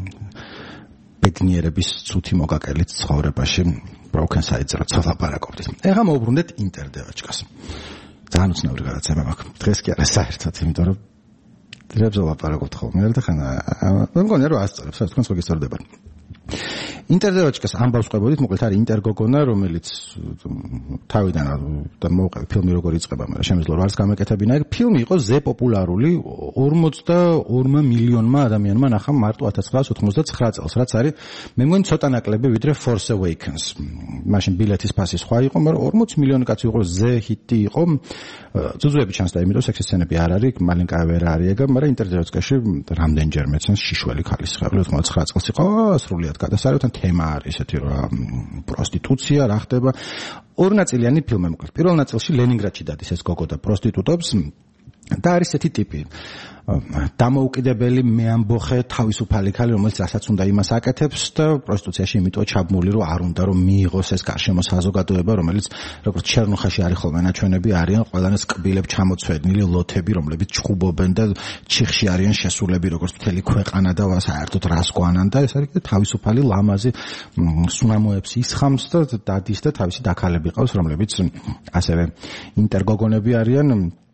ბედნიერების ცუთი მოგაკელით ცხოვრებაში broken side-ზე როცა ლაპარაკობთ. ეხლა მოვუბრუნდეთ ინტერდევაჩკას. ძალიან უცნაური გადაცემა მაქვს. დღეს კი არა საერთოდ, იმიტომ რომ დღეებზე ლაპარაკობთ ხოლმე და ხან მე მგონია რომ ასწორებს, თქვენს მოგისწორდება. ინტერდევაჩკას ამბავს ყვებოდით, მოკლედ არის ინტერგოგონა, რომელიც თავიდან და მოვყევი ფილმი როგორ იწყება, მაგრამ შემიძლია რომ არც გამეკეთებინა. ფილმი იყო ზე პოპულარული ორმოცდაორ მილიონმა ადამიანმა ნახა მარტო ათას ცხრაას ოთხმოცდაცხრა წელს, რაც არის მე მგონი ცოტა ნაკლები ვიდრე Force Awakens. მაშინ ბილეთის ფასი სხვა იყო, მაგრამ ორმოცი მილიონი კაცი იყო, ზე ჰიტი იყო. ძუძუები ჩანს და იმიტომ სექსის სცენები არ არის, მალინკა ვერ არის ეგა, მაგრამ ინტერდევაჩკაში რამდენჯერმე ცენს შიშველი ქალის ხელი ოცდაოთხ წელს იყო სრულიად გადასარევთან თემა არის ესეთი რომ პროსტიტუცია რა ხდება. ორი ნაწილიანი ფილმი მოკლედ. პირველ ნაწილში ლენინგრადში დადის ეს გოგო და პროსტიტუტობს და არის ესეთი ტიპი დამოუკიდებელი მეამბოხე თავისუფალი ქალი, რომელიც რასაც უნდა იმას აკეთებს და პროსტიტუციაში იმიტომ ჩაბმული რომ არ უნდა რომ მიიღოს ეს გარშემო საზოგადოება, რომელიც როგორც ჩერნოხაში არის ხოლმე ნაჩვენები, არიან ყველანაირ კბილებ ჩამოცვენილი ლოთები, რომლებიც ჩხუბობენ და ჩიხში არიან შესულები როგორც მთელი ქვეყანა და საერთოდ რას გვანან და ეს არის თავისუფალი ლამაზი სუნამოებს ისხამს და დადის და თავისი დაქალები ყავს, რომლებიც ასევე ინტერგოგონები არიან.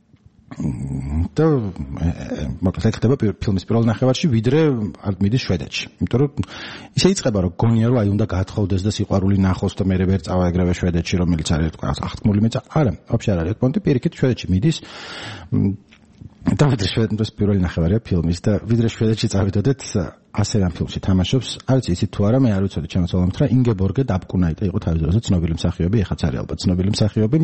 და მოკლედ ხდება ფილმის პირველ ნახევარში ვიდრე არ მიდის შვედეთში. იმიტომ რომ ისე იწყება რომ გონია რომ აი უნდა გაათხოვდეს და სიყვარული ნახოს და მე ვერ წავა ეგრევე შვედეთში, რომელიც არის თქვა აღთქმული მეცა. არა, ვაფშე არ არის პონტი, პირიქით შვედეთში მიდის. და ვიდრე შვედეთის პირველი ნახევარია ფილმის და ვიდრე შვედეთში წავიდოდეთ ასე რამ ფილმში თამაშობს. არც იცით თუ არა, მე არ ვიცოდი ჩემს ოლამთ რა ინგებორგე დაპკუნაიტე იყო თავის დროზე ცნობილი მსახიობი, ეხაც არის ალბათ ცნობილი მსახიობი.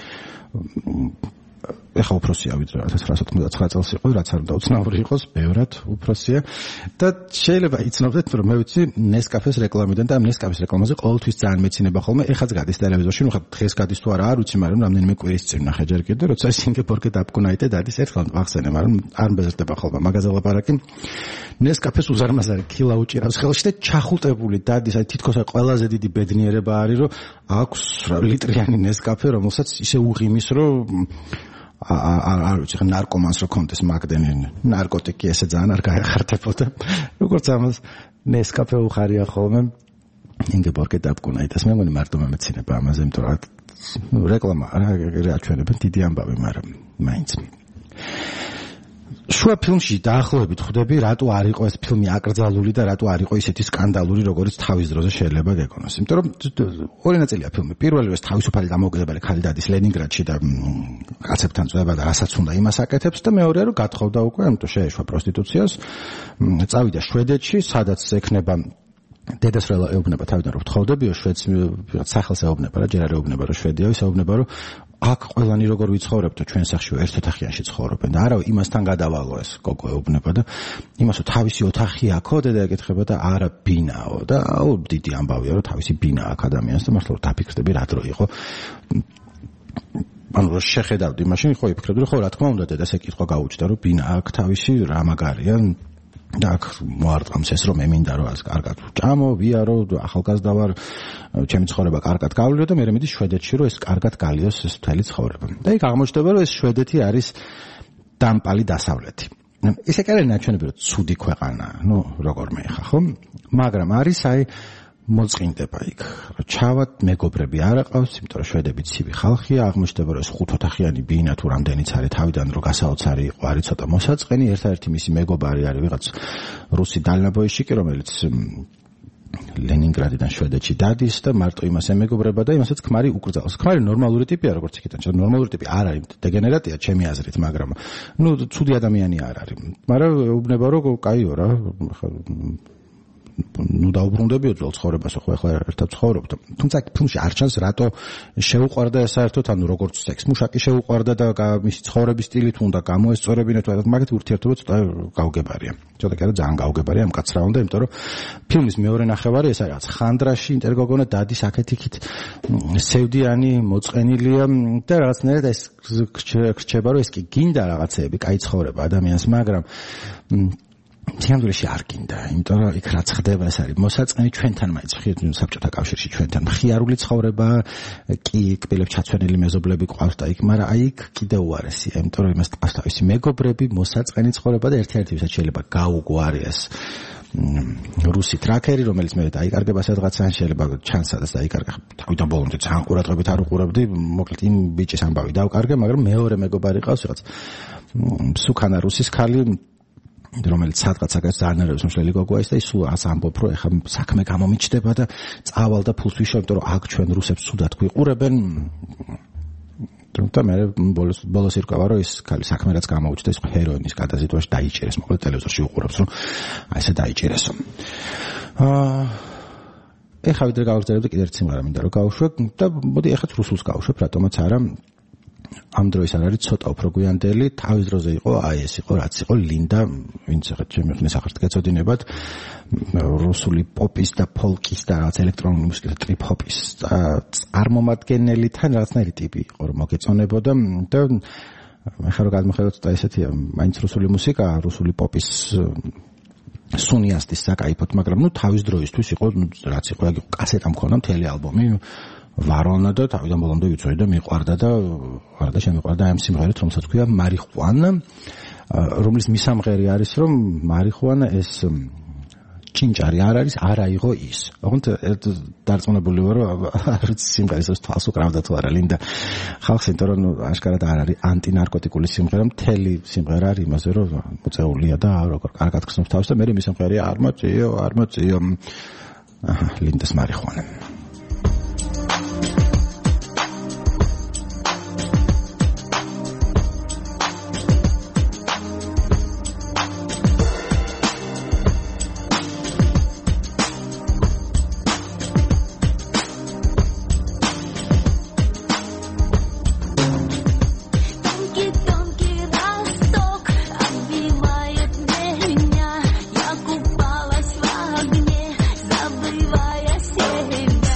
ეხა უფროსია ვიდრე ათას ცხრაას ოთხმოცდაცხრა წელს იყო, რაც არ უნდა უცნაური იყოს, ბევრად უფროსია და შეიძლება იცნობდეთ, რომ მე ვიცი ნესკაფეს რეკლამიდან და ამ ნესკაფეს რეკლამაზე ყოველთვის ძალიან მეცინება ხოლმე. ეხაც გადის ტელევიზორში, ნუ ხა დღეს გადის თუ არა არ ვიცი, მაგრამ რამდენიმე კვირის წინ ნახე ჯერ კიდე, როცა სინგაპურგე დაპკუნაიტე დადის ერთხელ ვახსენე, მაგრამ არ მეზრდება ხოლმე მაგაზე ლაპარაკი. ნესკაფეს უზარმაზარი ქილა უჭირავს ხელში და ჩახუტებული დადის, აი თითქოს აი ყველაზე დიდი ბედნიერება არის, რომ აქვს ლიტრიანი ნესკაფე, რომელსაც ისე უღიმის, რომ არ ვიცი, ნარკომანს რო კონდეს მაგდენი ნარკოტიკი ესე ძალიან არ გაეხარდებოდა. როგორც ამას ნესკაფე უხარია ხოლმე ინგებორგე დაპკუნაიტეს. მე მგონი მარტო მემეცინება ამაზე, იმიტომ რომ რეკლამა რა აჩვენებენ დიდი ამბავი, მაგრამ მაინც. შუა ფილმში დაახლოებით ხვდები, რატო არ იყო ეს ფილმი აკრძალული და რატო არ იყო ისეთი სკანდალური, როგორც თავის დროზე შეიძლება გეკონოს. იმიტომ რომ ორი ნაწილია ფილმი. პირველი ეს თავისუფალი დამოუკიდებელი ქალი დადის ლენინგრადში და კაცებთან წვება და რასაც უნდა იმას აკეთებს და მეორეა რომ გათხოვდა უკვე, ამიტომ შეეშვა პროსტიტუციას. წავიდა შვედეთში, სადაც ექნება დედას რა ეუბნება თავიდან რომ თხოვდებიო შვედს სახელს ეუბნება რა, ჯერ არ ეუბნება რომ შვედია, ის ეუბნება რომ აქ ყველანი როგორ ვიცხოვრებთ ჩვენ სახში ერთოთახიანში ცხოვრობენ და არა იმასთან გადავალო ეს გოგო ეუბნება და იმასო თავისი ოთახი აქო დედა ეკითხება და არა ბინაო და აუ დიდი ამბავია რომ თავისი ბინა აქ ადამიანს და მართლა დაფიქრდები რა დრო იყო. ანუ რო შეხედავდი მაშინ ხო იფიქრებდი რომ ხო რა თქმა უნდა დედას ეკითხვა გაუჩნდა რომ ბინა აქ თავისი რა მაგარია და აქ მოარტყამს ეს რომ მე მინდა რომ ასე კარგად ჭამო, ვიარო, ახალგაზრდა ვარ, ჩემი ცხოვრება კარგად გავლიო და მე მედის შვედეთში რომ ეს კარგად გალიოს ეს მთელი ცხოვრება. და იქ აღმოჩნდება რომ ეს შვედეთი არის დამპალი დასავლეთი. ისე კი არის ნაჩვენები რომ ცუდი ქვეყანაა, ნუ როგორ მეიხა ხო? მაგრამ არის აი მოწყინდება იქ. ჩავად მეგობრები არ აყავს, იმიტომ რომ შვედები ცივი ხალხია, აღმოჩნდება რომ ეს ხუთოთახიანი ბინა თუ რამდენიც არის თავიდან რომ გასაოცარი იყო, არის ცოტა მოსაწყენი, ერთადერთი მისი მეგობარი არის ვიღაც რუსი დალნაბოიშიკი, რომელიც ლენინგრადიდან შვედეთში დადის და მარტო იმას ემეგობრება და იმასაც ქმარი უკრძალავს. ქმარი ნორმალური ტიპია, როგორც იქიდან, چې ნორმალური ტიპი არ არის, დეგენერატია ჩემი აზრით, მაგრამ ნუ ცუდი ადამიანი არ არის. მაგრამ ეუბნება რომ კაიო რა, ნუ დაუბრუნდებიო ძველ ცხოვრებას, ხო ახლა ერთად ცხოვრობთ. თუმცა ფილმში არ ჩანს რატო შეუყვარდა საერთოდ, ანუ როგორც სექს მუშაკი შეუყვარდა და მისი ცხოვრების სტილი თუ უნდა გამოესწორებინა თუ მაგათი ურთიერთობა ცოტა გაუგებარია. ცოტა კი არა ძალიან გაუგებარია ამ კაცს რა უნდა, იმიტომ რომ ფილმის მეორე ნახევარი ეს არის ხანდრაში ინტერგოგონა დადის აქეთ-იქით სევდიანი მოწყენილია და რაღაცნაირად ეს რჩება რომ ეს კი გინდა რაღაცეები, კაი ცხოვრება ადამიანს, მაგრამ თემდურში არ გინდა, იმიტომ რომ იქ რაც ხდება ეს არის მოსაწყენი ჩვენთან მაინც საბჭოთა კავშირში ჩვენთან მხიარული ცხოვრება, კი კბილებს ჩაცვენილი მეზობლები ყავს და იქ, მაგრამ აი იქ კიდე უარესია, იმიტომ რომ იმას ყავს თავისი მეგობრები, მოსაწყენი ცხოვრება და ერთ-ერთი ვისაც შეიძლება გაუგვარი ეს რუსი ტრაქერი, რომელიც მე დაიკარგება სადღაც ან შეიძლება ჩანს სადაც დაიკარგა. თავიდან ბოლომდე ძალიან ყურადღებით არ უყურებდი, მოკლედ იმ ბიჭის ამბავი დავკარგე, მაგრამ მეორე მეგობარი ყავს რაღაც სუქანა რუსის ქალი, რომელიც სადღაც აქაც ზარნერებს მსვლელი გოგოა ის და ის სულ ას ამბობ რომ ეხა საქმე გამომიჩდება და წავალ და ფულს ვიშოვ, იმიტომ რომ აქ ჩვენ რუსებს სუდად გვიყურებენ. და მე ბოლოს ბოლოს ირკვევა რომ ის ქალი საქმე რაც გამოუჩნდა ის ჰეროინის გადაზიდვაში დაიჭერეს, მოკლედ ტელევიზორში უყურებს რომ აი ესე დაიჭერესო. აა ეხა ვიდრე გავაგზავნებდი კიდევ ერთ სიმღერა მინდა რომ გავუშვებ და მოდი ეხაც რუსულს გავუშვებ, რატომაც არა. ამ დროის არ არის ცოტა უფრო გვიანდელი, თავის დროზე იყო აი ეს იყო რაც იყო ლინდა, ვინც ახლა ჩემი ხნის ახართ გეწოდინებათ, რუსული პოპის და ფოლკის და რაღაც ელექტრონული მუსიკის და ტრიპ ჰოპის წარმომადგენელთან რაღაცნაირი ტიპი იყო რომ მოგეწონებოდა და ახლა რომ გადმოხედოთ და ესეთია, მაინც რუსული მუსიკა, რუსული პოპის სუნიასტის საკაიფოთ, მაგრამ ნუ თავის დროისთვის იყო, რაც იყო, იყო კასეტა მქონდა მთელი ალბომი ვარონა და თავიდან ბოლომდე ვიცოდი და მიყვარდა და ვარდა შემიყვარდა ამ სიმღერით, რომელსაც ქვია მარიხუანა, რომლის მისამღერი არის რომ მარიხუანა ეს ჭინჭარი არ არის, არა იყო ის. ოღონდ დარწმუნებული ვარ რომ არც სიმღერის თვალს უკრავდა თუ არა ლინდა ხალხს, იმიტომ რომ აშკარად არ არის ანტინარკოტიკული სიმღერა, მთელი სიმღერა არის იმაზე რომ მოწეულია და როგორ კარგად ხსნობს თავს და მე მისამღერია არ მოწიო, არ მოწიო. აჰა, ლინდას მარიხუანა. Забывая себя.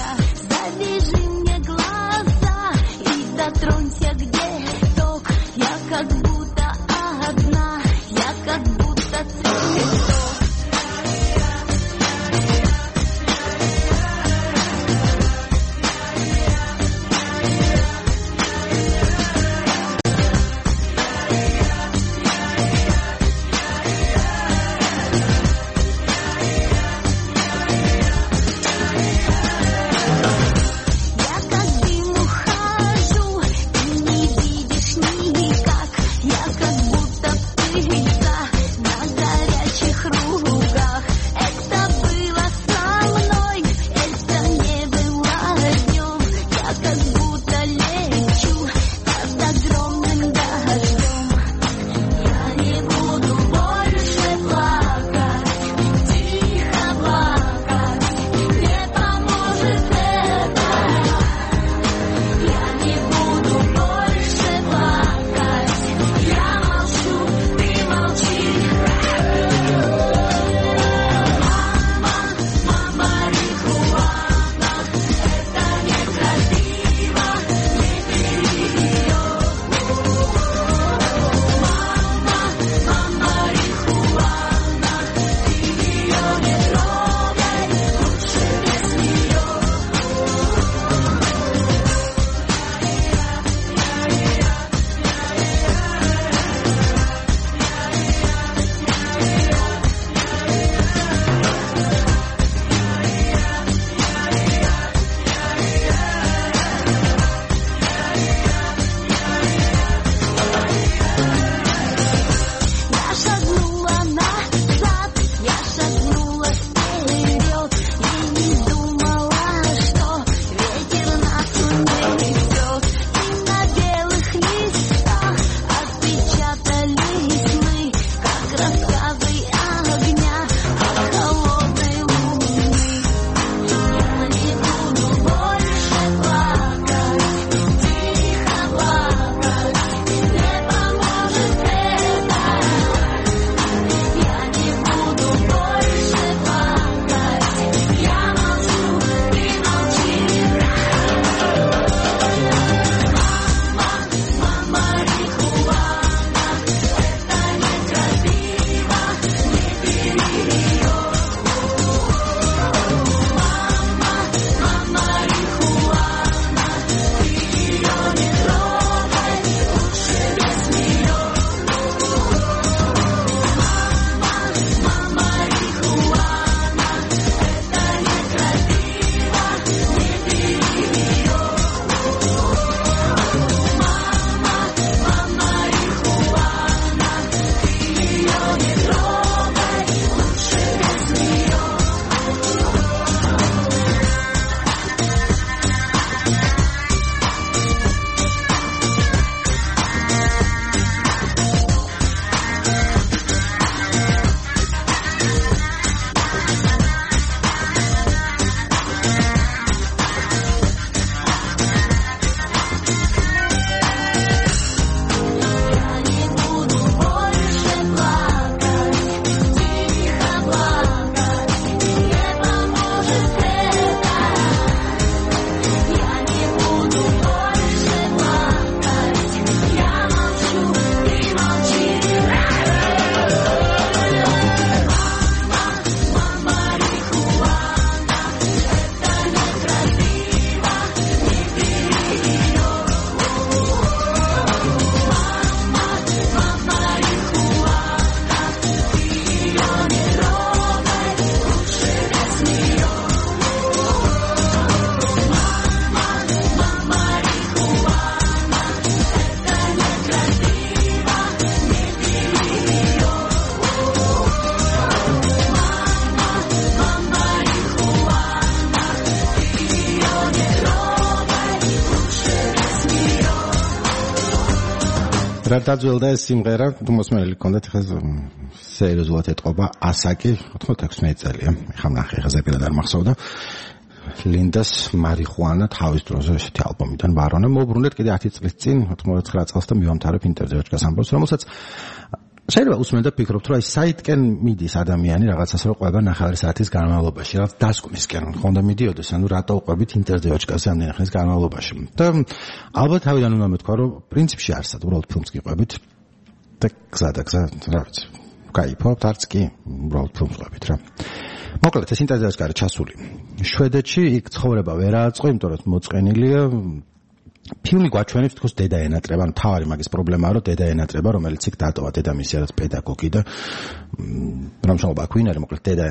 რა დაძველდა ეს სიმღერა, თუ მოსმენელი გქონდეთ, ხა სერიოზულად ეთყობა ასაკი ოთხმოცდაექვსი წელია. ხა ნახე, ხა ზეპირად არ მახსოვდა. ლინდას მარიხუანა თავის დროზე ესეთი ალბომიდან ვარონა. მოუბრუნდეთ კიდე ათი წლის წინ, ოცდაოთხ წელს და მივამთავრებ ინტერდევაჩკას ამბავს, რომელსაც შეიძლება უსმენ და ფიქრობთ, რომ აი საიტკენ მიდის ადამიანი რაღაცას რო ყვება ნახევარი საათის განმავლობაში, რაღაც დასკვნისკენ ხონდა მიდიოდეს, ანუ რატო უყვებით ინტერდევაჩკას ამდენი ხნის განმავლობაში. და ალბათ თავიდან უნდა მეთქვა, რომ პრინციპში არსად უბრალოდ ფილმს გიყვებით და გზა და გზა, რა ვიცი, გაიფობთ, არც კი უბრალოდ ფილმს ყვებით რა. მოკლედ ეს ინტერდევაჩკა არის ჩასული შვედეთში, იქ ცხოვრება ვერ აწყო, იმიტომ რომ მოწყენილია ფილმი გვაჩვენებს თქოს დედა ენატრება, ანუ თავარი მაგის პრობლემაა, რომ დედა ენატრება, რომელიც იქ დატოვა დედამისი არის პედაგოგი და რამშობა აქ ვინ არის, მოკლედ დედა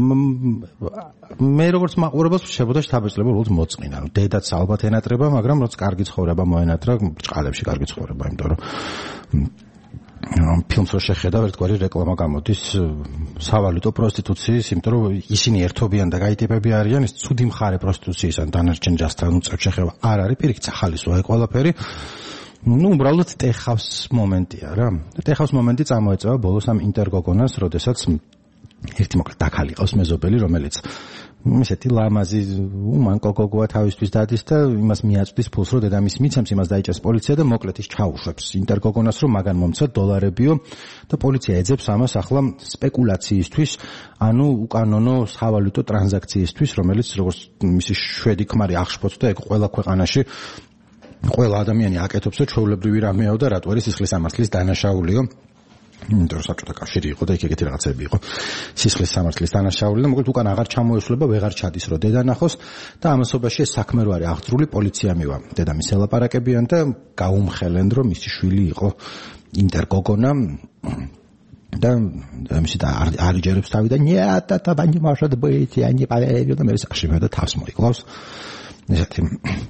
მე როგორც მაყურებელს შეებოდა შთაბეჭდილება უბრალოდ მოწყინა, ანუ დედაც ალბათ ენატრება, მაგრამ როცა კარგი ცხოვრება მოენატრა, ბრჭყალებში კარგი ცხოვრება, იმიტომ რომ ფილმს რო შეხედავ, ერთგვარი რეკლამა გამოდის სავალუტო პროსტიტუციის, იმიტომ რომ ისინი ერთობიან და გაიტიპები არიან, ეს ცუდი მხარე პროსტიტუციის ან დანარჩენ ჯასთან უწევ შეხება არ არის, პირიქით ახალისო აი ყველაფერი. ნუ უბრალოდ ტეხავს მომენტია რა. ტეხავს მომენტი წამოეწევა ბოლოს ამ ინტერგოგონას, როდესაც ერთი მოკლედ დაქალი ყავს მეზობელი, რომელიც ისეთი ლამაზი უმანკო გოგოა თავისთვის დადის და იმას მიაწვდის ფულს, რომ დედამის მიცემს, იმას დაიჭერს პოლიცია და მოკლედ ის ჩაუშვებს ინტერგოგონას, რომ მაგან მომცა დოლარებიო და პოლიცია ეძებს ამას ახლა სპეკულაციისთვის, ანუ უკანონო სავალუტო ტრანზაქციისთვის, რომელიც როგორც მისი შვედი ქმარი აღშფოთს და ეგ ყველა ქვეყანაში ყველა ადამიანი აკეთებს და ჩვეულებრივი რამეაო და რატო არის სისხლის სამართლის დანაშაულიო. იმიტომ რომ საბჭოთა კავშირი იყო და იქ ეგეთი რაღაცები იყო სისხლის სამართლის დანაშაული და მოკლედ უკან აღარ ჩამოესვლება, ვეღარ ჩადის რომ დედა ნახოს და ამასობაში ეს საქმე რო არის აღძრული, პოლიცია მივა დედამის ელაპარაკებიან და გაუმხელენ რომ მისი შვილი იყო ინტერგოგონა და ამისი და არიჯერებს თავი და ნიატა და ბანი მარშად ბეითი ანი პალელიო და მე სახშიმა და თავს მოიკლავს ესეთი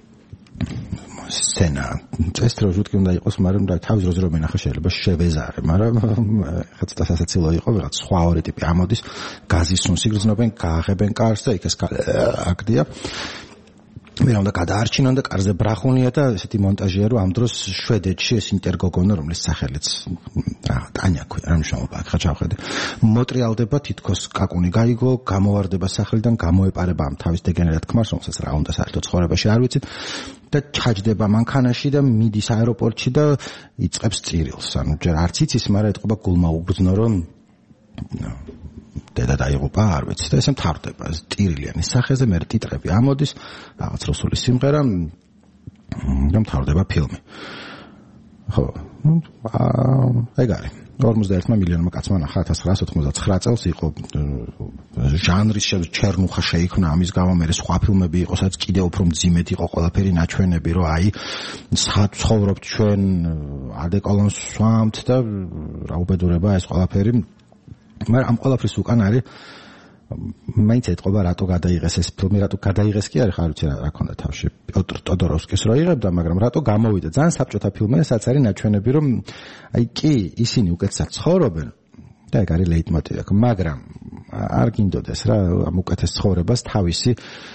სცენა წესრ როჟუტკი უნდა იყოს, მაგრამ და თავის დროზე რომ ენახა შეიძლება შევეზარე, მაგრამ ხა ცოტა სასაცილო იყო, ვიღაც სხვა ორი ტიპი ამოდის, გაზის სუნს იგრძნობენ, გააღებენ კარს და იქ ეს აკდია. მე რა უნდა გადაარჩინონ და კარზე ბრახუნია და ესეთი მონტაჟია, რომ ამ დროს შვედეთში ეს ინტერგოგონა, რომლის სახელიც რა ტანია ქვია, რა მნიშვნელობა აქვს, ხა ჩავხედე. მოტრიალდება თითქოს კაკუნი გაიგო, გამოვარდება სახლიდან, გამოეპარება ამ თავის დეგენერატ ქმარს, რომელსაც რა უნდა საერთოდ ცხოვრებაში არ ვიცით. და ჩაჯდება მანქანაში და მიდის აეროპორტში და იწყებს წირილს. ანუ ჯერ არც იცის, მაგრამ ეთყობა გულმა უბრძნო, რომ დედა დაიღუპა, არ ვიცი და ესე მთავრდება ეს ტირილიანი სახეზე, მე ტიტრები ამოდის, რაღაც რუსული სიმღერა და მთავრდება ფილმი. ხო, ეგ არის. ორმოცდაერთმა მილიონმა კაცმა ნახა ათას ცხრაასი ოთხმოცდაცხრა წელს იყო ჟანრის ჩერნუხა შეიქმნა ამის გამო, მე სხვა ფილმები იყო, სადაც კიდევ უფრო მძიმედ იყო ყველაფერი ნაჩვენები, რომ აი საცხოვრობთ ჩვენ ადეკოლონს სვამთ და რა უბედურება ეს ყველაფერი. მაგრამ ამ ყველაფრის უკან არის მაინც ეთყობა რატო გადაიღეს ეს ფილმი, რატო გადაიღეს კი არის, არ ვიცი რა ქონდა თავში პიოტრ ტოდოროვსკის რო იღებდა, მაგრამ რატო გამოვიდა. ძალიან საბჭოთა ფილმია, სადაც არის ნაჩვენები, რომ აი კი ისინი უკეთესად ცხოვრობენ და ეგ არის ლეიტმოტივი, მაგრამ არ გინდოდეს რა ამ უკეთეს ცხოვრებას თავისი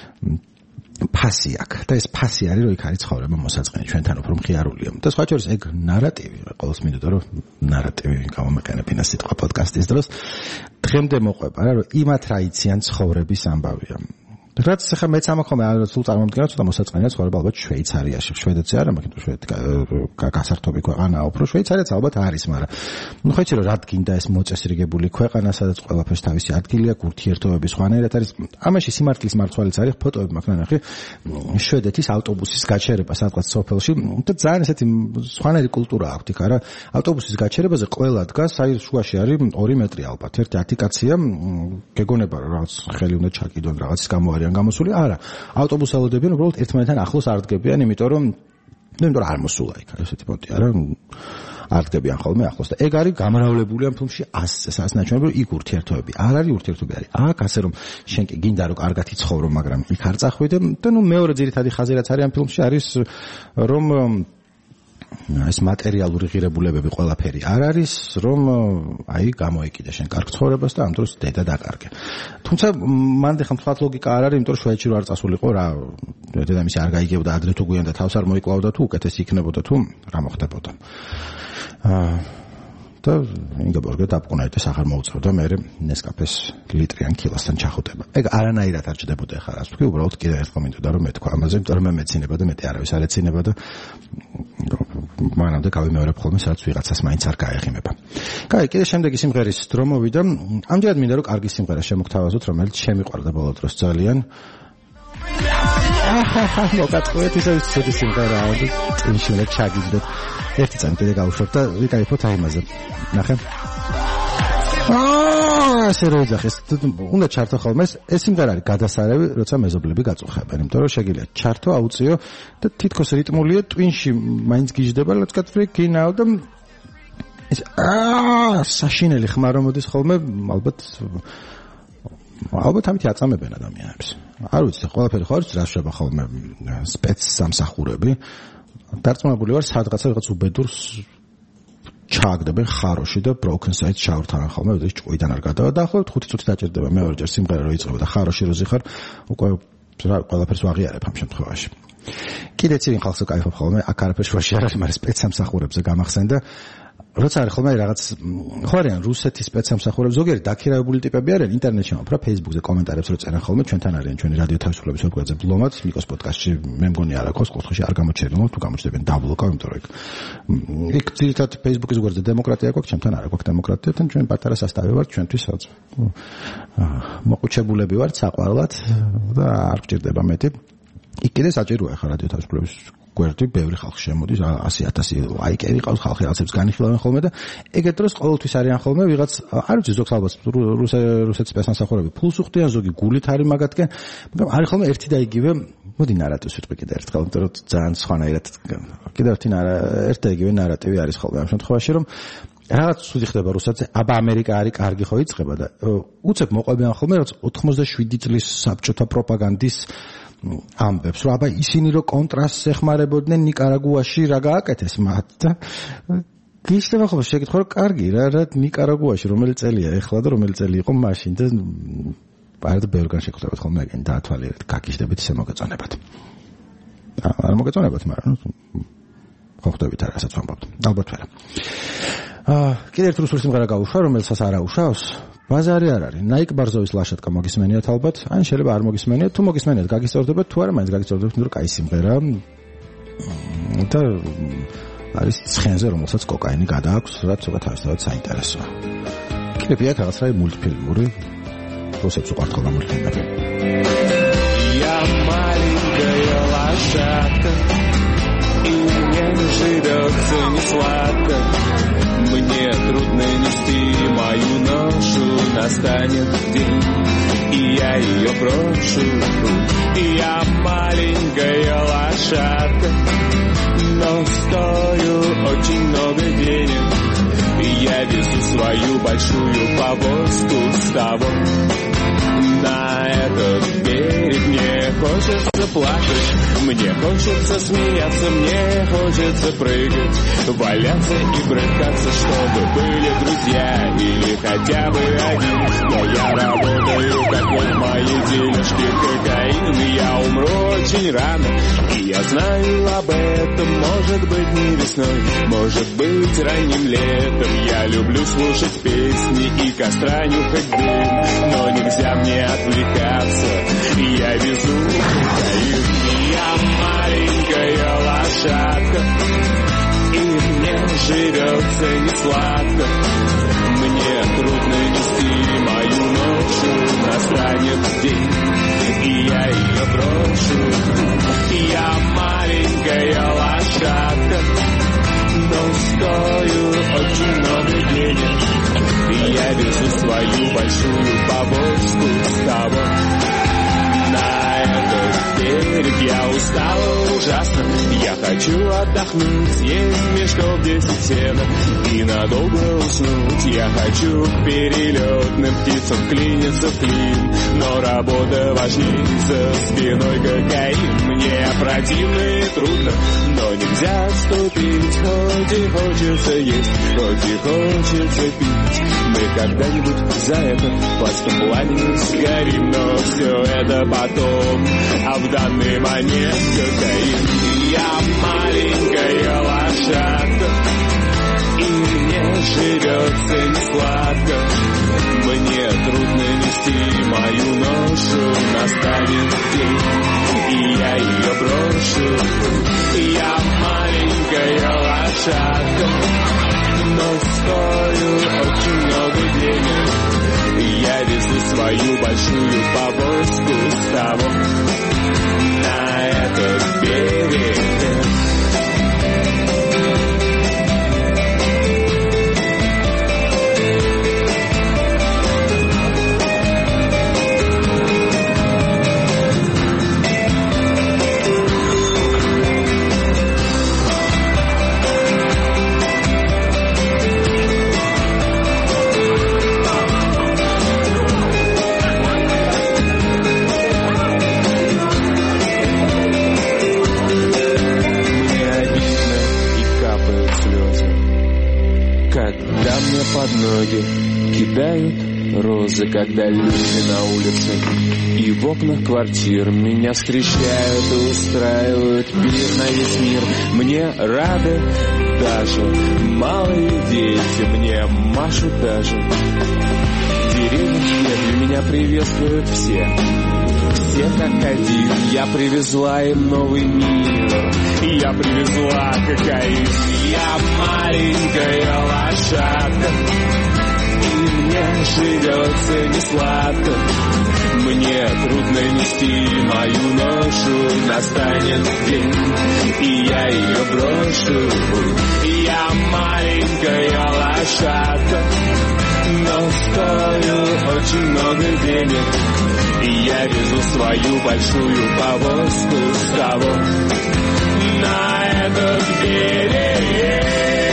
ფასი აქვს და ეს ფასი არის, რომ იქ არის ცხოვრება მოსაწყენი ჩვენთან უფრო მხიარულია. და სხვა შორის ეგ ნარატივი, ყოველს მინდოდა რომ ნარატივი გამომეყენებინა სიტყვა პოდკასტის დროს, დღემდე მოყვება რა, რომ იმათ რა იციან ცხოვრების ამბავია. რაც ახლა მეც ამახომე სულ წარმომდგენა ცოტა მოსაწყენია ცხოვრება ალბათ შვეიცარიაში, შვედეთზე არა, მაგრამ შვედეთი გასართობი ქვეყანაა, უფრო შვეიცარიაც ალბათ არის, მაგრამ ნუ ხო იცი რომ რა გინდა ეს მოწესრიგებული ქვეყანა, სადაც ყველაფერს თავისი ადგილი აქვს, ურთიერთობები სხვანაირად არის. ამაში სიმართლის მარცვალიც არის, ფოტოები მაქვს ნახე, შვედეთის ავტობუსის გაჩერება სადღაც სოფელში და ძალიან ესეთი სხვანაირი კულტურა აქვს იქ, არა, ავტობუსის გაჩერებაზე ყველა დგას, აი შუაში არის ორი მეტრი ალბათ, ერთი ათი კაცია, გეგონება რომ რაღაც ხელი უნდა ჩაკიდონ რაღაცის გამო ან გამოსული, არა, ავტობუსს ელოდებიან, უბრალოდ ერთმანეთთან ახლოს არ დგებიან, იმიტომ რომ იმიტომ რომ არ მოსულა იქ ესეთი პონტი, არა, არ დგებიან ხოლმე ახლოს და ეგ არის გამრავლებული ამ ფილმში ასზე, სადაც ნაჩვენები, რომ იქ ურთიერთობები არ არის, ურთიერთობები არის აქ, ასე რომ შენ კი გინდა რომ კარგად იცხოვრო, მაგრამ იქ არ წახვიდე და ნუ მეორე ძირითადი ხაზი რაც არის ამ ფილმში არის რომ ეს მატერიალური ღირებულებები ყველაფერი არ არის, რომ აი გამოიკიდე შენ კარგ ცხოვრებას და ამ დროს დედა დაკარგე. თუმცა მანდ ახლა თქვა ლოგიკა არ არის, იმიტომ რომ შვედეთში რო არ წასულიყო რა, დედამისი არ გაიგებდა ადრე თუ გვიან და თავს არ მოიკლავდა თუ უკეთესი იქნებოდა თუ რა მოხდებოდა. აა და ინგებორგა დაპყუნაიტე სახარ მოუწევდა მე ნესკაფეს ლიტრიან კილოსთან ჩახუტება. ეგ არანაირად არ ჭდებოდა ახლა რას ვთქვი, უბრალოდ კიდევ ერთხელ მინდოდა რომ მე თქვა ამაზე, იმიტომ რომ მე მეცინება და მეტი არავის არ ეცინება და მანამდე გავიმეორებ ხოლმე სადაც ვიღაცას მაინც არ გაეხიმება. კაი, კიდე შემდეგი სიმღერის დრო მოვიდა. ამჯერად მინდა რომ კარგი სიმღერა შემოგთავაზოთ, რომელიც შემიყვარდა ბოლო დროს ძალიან. აჰა, მოგაწყვეტ ისე ცუდი სიმღერაა, წინში უნდა ჩაგიგდეთ. ერთი წამი კიდე გავუშვებ და ვიკაიფოთ აიმაზე. ნახე. აა, ასე რომ იძახეს. უნდა ჩართო ხოლმე ეს სიმღერა არის გადასარევი, როცა მეზობლები გაწუხებენ, იმიტომ რომ შეგიძლიათ ჩართო, აუწიო და თითქოს რიტმულია, ტვინში მაინც გიждდება, let's get freaky now და ეს აა, საშინელი ხმარო მოდის ხოლმე, ალბათ ალბათ ამით აწამებენ ადამიანებს. არ ვიცი, ყველაფერი ხო არის რა შეება ხოლმე სპეცსამსახურები. დარწმუნებული ვარ, სადღაცა რაღაც უბედურს ჩააგდებენ ხაროში და broken sides ჩავრთან ხოლმე, ეს ჭყვიდან არ გადავა და ახლა ხუთი წუთი დაჭირდება მეორეჯერ სიმღერა რო იწყება და ხაროში როზი ხარ, უკვე ყველაფერს ვაღიარებ ამ შემთხვევაში. კიდე ცივი ხალხს ვკაიფობ ხოლმე, აქ არაფერს შუაში არ არის, მაგრამ სპეცსამსახურებზე გამახსენდა. როცა არის ხოლმე რაღაც ხო არიან რუსეთის სპეცსამსახურები, ზოგიერთი დაქირავებული ტიპები არიან, ინტერნეტში მოფრა, Facebook-ზე კომენტარებს რო წერენ ხოლმე, ჩვენთან არიან ჩვენი რადიო თავისუფლების ორგანოზე ბლომად, მიკოს პოდკასტში მე მგონი არ აქვს, კუთხეში არ გამოჩერდნო, თუ გამოჩერდნენ დაბლოკავ, იმიტომ რომ იქ ძირითადად Facebook-ის გვერდზე დემოკრატია გვაქვს, ჩვენთან არ აქვს დემოკრატია, თან ჩვენ პატარა სასტავი ვართ ჩვენთვის რაც მოყუჩებულები ვართ საყვარლად და არ გჭირდება მეტი. იქ კიდე საჭიროა ხა რადიო თავისუფლების გვერდი, ბევრი ხალხი შემოდის, ასი ათასი ლაიკერი ყავს, ხალხი რაღაცებს განიხილავენ ხოლმე და ეგეთ დროს ყოველთვის არიან ხოლმე ვიღაც, არ ვიცი ზოგს ალბათ რუსეთის სპეცსამსახურები ფულს უხდიან, ზოგი გულით არის მაგათკენ, მაგრამ არის ხოლმე ერთი და იგივე, მოდი ნარატივს ვიტყვი კიდე ერთხელ, იმიტომ რომ ძალიან სხვანაირად კიდე ერთი ერთი და იგივე ნარატივი არის ხოლმე ამ შემთხვევაში, რომ რაღაც ცუდი ხდება რუსეთზე, აბა ამერიკა არის კარგი ხო იწყება და უცებ მოყვებიან ხოლმე რაც ოთხმოცდაშვიდი წლის საბჭოთა პროპაგანდის ამბებს, რომ აბა ისინი რო კონტრასტს ეხმარებოდნენ ნიკარაგუაში რა გააკეთეს მათ და გიშდება ხოლმე შეკითხვა რომ კარგი რა რა ნიკარაგუაში რომელი წელია ეხლა და რომელი წელი იყო მაშინ და პარად ბევრგან შეგხვდებათ ხოლმე ეგენ დაათვალიერეთ გაგიშდებით ისე მოგეწონებათ. არ მოგეწონებათ, მაგრამ ხო ხვდებით რა რასაც ვამბობთ. ალბათ არა. აა კიდევ ერთ რუსულ სიმღერა გავუშვა, რომელსაც არ აუშავს. ბაზარი არ არის. ნაიკ ბარზოვის ლაშატკა მოგისმენიათ ალბათ. ან შეიძლება არ მოგისმენიათ. თუ მოგისმენიათ, გაგისწორდებათ, თუ არა, მაინც გაგისწორდებათ, იმიტომ რომ კაი სიმღერა. და არის ცხენზე, რომელსაც კოკაინი გადააქვს, რაც ზოგადად თავისთავად საინტერესოა. კიდევ აქ რაღაც რა მულტფილმური რუსებს უყვართ ხოლმე მულტფილმები. Я маленькая лошадка, и мне живется несладко. Мне трудно нести мою ношу, настанет день, и я ее брошу. Я маленькая лошадка, но стою очень много денег. Я везу свою большую повозку с тобой на этот берег. Мне хочется плакать, мне хочется смеяться, мне хочется прыгать, валяться и брыкаться, чтобы были друзья или хотя бы один. Но я работаю, как вот мои денежки кокаин. Я умру очень рано, и я знаю об этом. Может быть не весной, может быть ранним летом. Я люблю слушать песни и костра нюхать дым, но нельзя мне отвлекаться. Я везу кокаин. Я маленькая лошадка, и мне живется несладко. Мне трудно нести мою ношу, настанет день, и я ее брошу. Я маленькая лошадка, но стою очень много денег. Я везу свою большую повозку с тобой на этот берег. Я устала ужасно, я хочу отдохнуть, съесть мешков десять сена и надолго уснуть. Я хочу к перелетным птицам клиниться в клин, но работа важнее, за спиной кокаин. Мне противно и трудно, но нельзя отступить. Хоть и хочется есть, хоть и хочется пить, мы когда-нибудь за это в адском пламени сгорим. Но все это потом, а в данный момент кокаин. Я маленькая лошадка, и большую повозку с того на этот берег. Под ноги кидают розы, когда люди на улице и в окнах квартир меня встречают и устраивают пир на весь мир. Мне рады даже малые дети, мне машут даже деревья, для меня приветствуют все. Все как один, я привезла им новый мир. Я привезла кокаин, я маленькая лошадка, и мне живется несладко. Мне трудно нести мою ношу, настанет день, и я ее брошу. Я маленькая лошадка, но стою очень много денег, и я везу свою большую повозку с того на этот берег.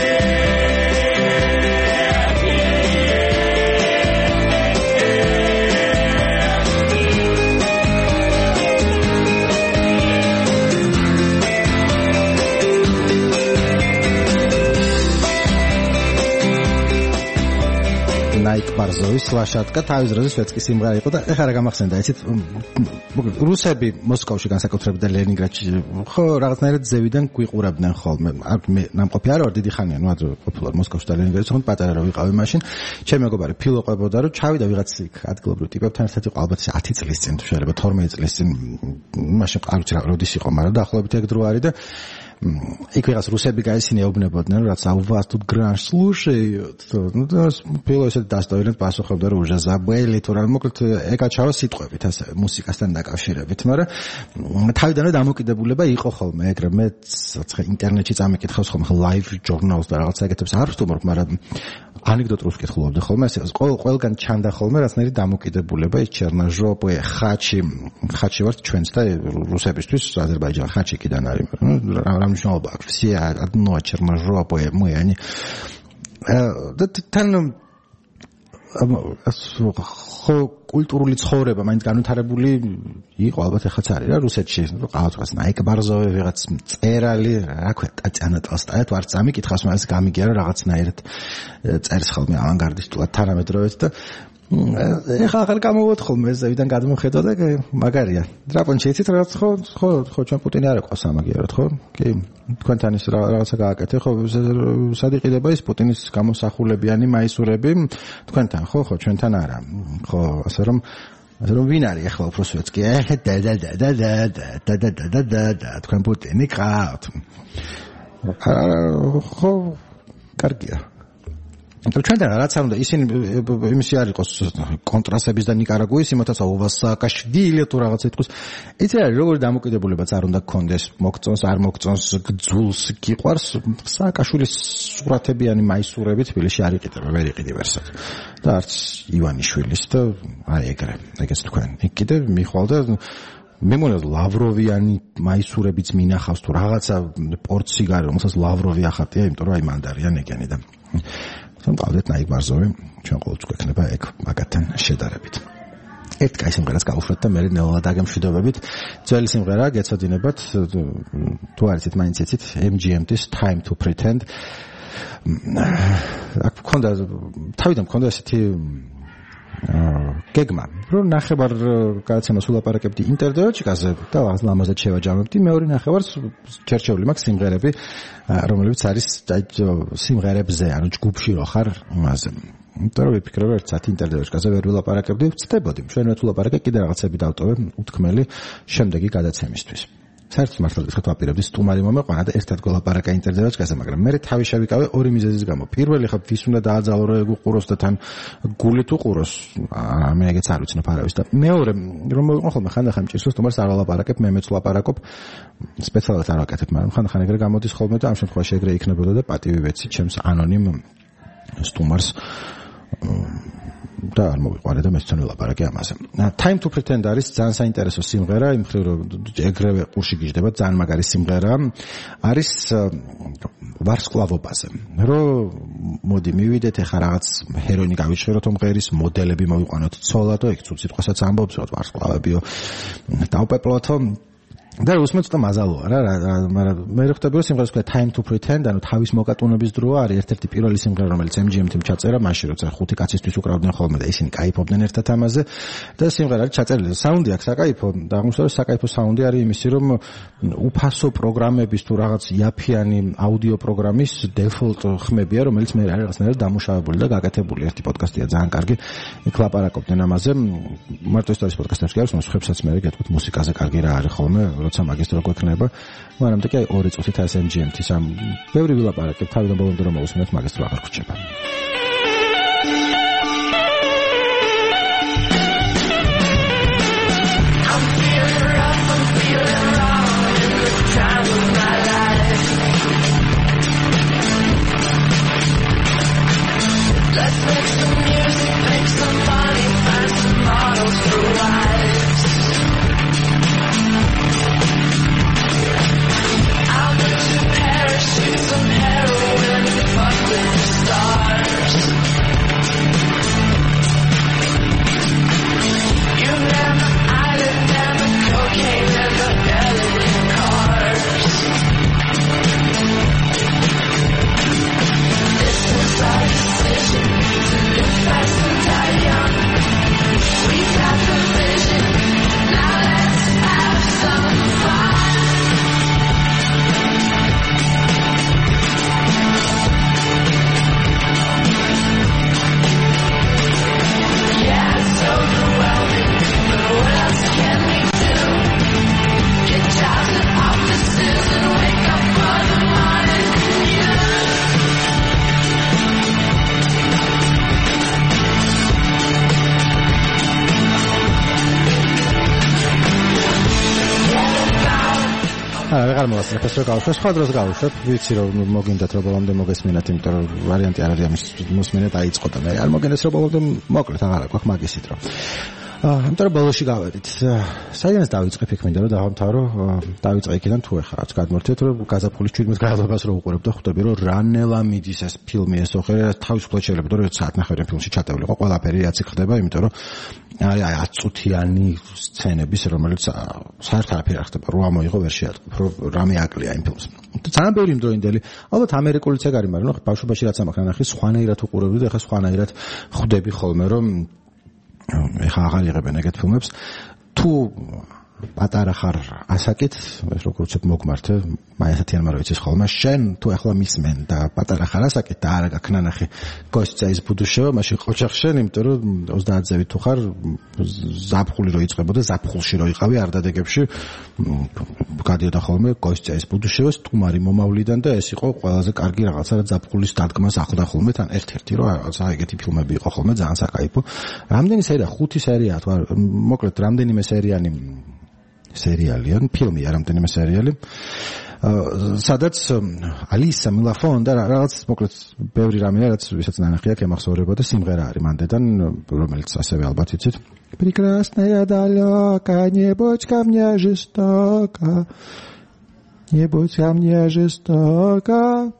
ნაიკ ბარზოვის ლაშატკა თავის დროზე სვეტსკის სიმღერა იყო და ეხლა რა გამახსენდა იცით რუსები მოსკოვში განსაკუთრებით და ლენინგრადში ხო რაღაცნაირად ზევიდან გვიყურებდნენ ხოლმე მე ნამყოფი არ ვარ დიდი ხანია ნუ ადრე ყოფილვარ მოსკოვში და ლენინგრადში თქო პატარა რო ვიყავი მაშინ ჩემი მეგობარი ფილოყებოდა რომ ჩავიდა ვიღაც იქ ადგილობრივ ტიპებთან ერთად იყო ალბათ ათი წლის წინ თუ შეიძლება თორმეტი წლის წინ მაშინ არ ვიცი რა როდის იყო მაგრამ დაახლოებით ეგ დრო არის და იქ ვიღაც რუსები გაისინე ეუბნებოდნენ რაც а у вас тут гранж слушают ну да пило ესე დასტოვინეთ პასუხობდა რომ уже забыли თუ რა მოკლედ ეკაჩავა სიტყვებით ასე მუსიკასთან დაკავშირებით მაგრამ თავიდანვე დამოკიდებულება იყო ხოლმე ეგრე მე ცოცხე ინტერნეტში წამიკითხავს ხოლმე live journals და რაღაცა ეგეთებს არ ვსტუმრობ მაგრამ ანეკდოტებს ვკითხულობდი ხოლმე ასე ყოველ ყველგან ჩანდა ხოლმე რაღაცნაირი დამოკიდებულება ის ჩერნაჟოპი ხაჩი ხაჩი ვარ ჩვენც და რუსებისთვის აზერბაიჯანი ხაჩიკიდან არის მაგრამ მნიშვნელობა აქვს все одно черножопые мы они და თან ხო კულტურული ცხოვრება მაინც განვითარებული იყო ალბათ ეხაც არის რა რუსეთში ყავთ რაღაც ნაიკ ბარზოვი ვიღაც წერალი რა ქვია ტატიანა ტოლსტაია თუ არ წამიკითხავს მას გამიგია რომ რაღაცნაირად წერს ხოლმე ავანგარდისტულად თანამედროვეც და ეხლა ახალ გამოვოთ ხოლმე ზევიდან გადმოხედვა და მაგარია დრაპონჩი იცით რაღაც ხო ხო ხო ჩვენ პუტინი არ ეყავს ამაგიეროთ ხო კი თქვენთან ის რაღაცა გააკეთე ხო სად იყიდება ის პუტინის გამოსახულებიანი მაისურები თქვენთან ხო ხო ჩვენთან არა ხო ასე რომ ასე რომ ვინ არის ახლა უფრო სვეტსკი ეხა და და და და და და და და და და თქვენ პუტინი ყავთ ხო კარგია ჩვენთან რაც არ უნდა ისინი იმისი არ იყოს კონტრასების და ნიკარაგუის იმათაც აუვას სააკაშვილი თუ რაღაცა იტყვის იცი რა როგორი დამოკიდებულება არ უნდა გქონდეს მოგწონს არ მოგწონს გძულს გიყვარს სააკაშვილის სურათებიანი მაისურები თბილისში არ იყიდება ვერ იყიდება ერთად და არც ივანიშვილის და აი ეგრე ეგეც თქვენ იქ კიდე მიხვალ და მე მგონია ლავროვიანი მაისურებიც მინახავს თუ რაღაცა პორციგარი რომელსაც ლავროვი ახატია იმიტომ რომ აი მანდარიან ეგენი და სამყავდეთ ნაიკ ბარზოვი ჩვენ ყოველთვის გვექნება ეგ მაგათთან შედარებით ერთ კაი სიმღერას გავუშვათ და მე ნელა დაგემშვიდობებით ძველი სიმღერა გეცოდინებათ თუ არ იცით მაინც იცით M G M T-ის Time to Pretend აქ მქონდა თავიდან მქონდა ესეთი გეგმა რომ ნახევარ გადაცემას ულაპარაკებდი ინტერდეოჩიკაზე და ლამაზად შევაჯამებდი მეორე ნახევარს ჩერჩეული მაქვს სიმღერები რომლებიც არის სიმღერებზე ანუ ჯგუფში რო ხარ იმაზე იმიტომ რომ ვიფიქრე რომ ერთ საათი ინტერდეოჩიკაზე ვერ ვილაპარაკებდი ვწდებოდი ჩვენ ვერ ვილაპარაკე კიდე რაღაცები დავტოვე უთქმელი შემდეგი გადაცემისთვის საერთოდ მართლა გითხრათ ვაპირებდი სტუმარი მომეყვანა და ერთად გოლაპარაკა ინტერნეტზე გასა, მაგრამ მე თავი შევიკავე ორი მიზეზის გამო. პირველი ხა ვის უნდა დააძალო რომ ეგუყუროს და თან გულით უყუროს, მე ეგეც არ ვიცნობ არავის და მეორე რომ მოვიყო ხოლმე ხანდახან ჭირს სტუმარს არ ვალაპარაკებ, მე მეც ვლაპარაკობ, სპეციალურად არ ვაკეთებ, მაგრამ ხანდახან ეგრე გამოდის ხოლმე და ამ შემთხვევაში ეგრე იქნებოდა და პატივი ვეცი ჩემს ანონიმ სტუმარს და არ მოვიყვარე და მეც თვითონ ვილაპარაკე ამაზე. Time to Pretend არის ძალიან საინტერესო სიმღერა, იმ მხრივ რომ ეგრევე ყურში გიждდება, ძალიან მაგარი სიმღერა. არის ვარსკვლავობაზე. რომ მოდი მივიდეთ ახლა რაღაც ჰეროინი გავიჩხეროთ მომღერის, მოდელები მოვიყვანოთ ცოლადო, ეგ ცუდ სიტყვასაც ამბობს, რომ ვარსკვლავებიო დავპეპლოთო. და უსმენთ და მაზალოა რა, მაგრამ მე ხვდები რომ სიმღერას ქვია Time to Pretend, ანუ თავის მოკატუნების დროა, არის ერთ-ერთი პირველი სიმღერა, რომელიც M G M-თი ჩაწერა, მაშინ როცა ხუთი კაცისთვის უკრავდნენ ხოლმე და ისინი кайფობდნენ ერთად ამაზე და სიმღერა არის ჩაწერილი. საუნდი აქვს საკაიფო და აღმოსავლეთ საკაიფო საუნდი არის იმისი, რომ უფასო პროგრამების თუ რაღაც იაფიანი აუდიო პროგრამის default ხმებია, რომელიც მე არის რაღაცნაირად დამუშავებული და გაკეთებული. ერთი პოდკასტია ძალიან კარგი, იქ ლაპარაკობდნენ ამაზე. მარტო ისტორიის პოდკასტებში არის, მას ხებსაც მე გეტყვით მუსიკაზე კარგი რა არის ხოლმე. როცა მაგის დრო გვექნება, მაგრამ და კი აი ორი წუთით არის M G M-თის ამ ბევრი ვილაპარაკებ, თავიდან ბოლომდე რომ მოვუსმენთ, მაგის დრო აღარ გრჩება. აღარ მოვასწრებ ეს რო გავუშვებ, სხვა დროს გავუშვებ, ვიცი რომ მოგინდათ რომ ბოლომდე მოგესმინათ, იმიტომ რომ ვარიანტი არ არის ამის მოსმენა დაიწყო და მე არ მოგინდეს რომ ბოლომდე მოკლედ აღარ აქვს მაგისით რომ აა ამიტომ ბოლოში გავედით. საიდანაც დავიწყებ იქ მინდა რომ დავამთავრო, დავიწყე იქიდან თუ ეხლა რაც გადმორჩეთ რომ გაზაფხულის შვიდმეტ გრადუსს რო უყურებ და ხვდები რომ რანელა მიდის ეს ფილმი ეს ოხერე თავისუფლად შეიძლება რომ საათნახევარი ფილმში ჩატევლიყო ყველაფერი რაც იქ ხდება, იმიტომ რომ არის აი ათწუთიანი სცენების რომელიც საერთოდ არაფერი არ ხდება, რო ამოიღო ვერ შეატყობ, რომ რამე აკლია იმ ფილმს. ძალიან ბევრი იმდროინდელი, ალბათ ამერიკულიც ეგ არის, მაგრამ ნახე ბავშვობაში რაც ამახ ნახე სხვანაირად უყურებდი და ეხლა სხვანაირად ხვდები ხოლმე რომ ეხა აღარ იღებენ ეგეთ ფილმებს. თუ პატარა ხარ ასაკით, ეს როგორ ვცებ მოგმართე, მაისათიან მაგრამ იცის ხოლმე, შენ თუ ახლა მისმენ და პატარა ხარ ასაკით და არ გაქნანახი გოსცაის ბუდუშევა, მაშინ ყოჩახ შენ, იმიტომ რომ ოცდაათზე თუ ხარ, ზაფხული რო იწყებოდა, ზაფხულში რო იყავი არდადეგებში, გადიოდა ხოლმე გოსცაის ბუდუშევა სტუმარი მომავლიდან და ეს იყო ყველაზე კარგი რაღაცა, რაც ზაფხულის დადგმას ახლდა ხოლმე, თან ერთ-ერთი რო რაღაცა ეგეთი ფილმები იყო ხოლმე, ძალიან საკაიფო. რამდენი სერია? ხუთი სერია თუ არ, მოკლედ რამდენიმე სერიანი სერიალია, ფილმია რამდენიმე სერიალი. სადაც ალისა მილაფონ და რაღაც მოკლედ ბევრი რამეა, რაც ვისაც ნანახია, ემახსოვრებოდა სიმღერა არის მანდედან, რომელიც ასევე ალბათ იცით. Прекрасная далека, не будь ко мне жестока, не будь ко мне жестока,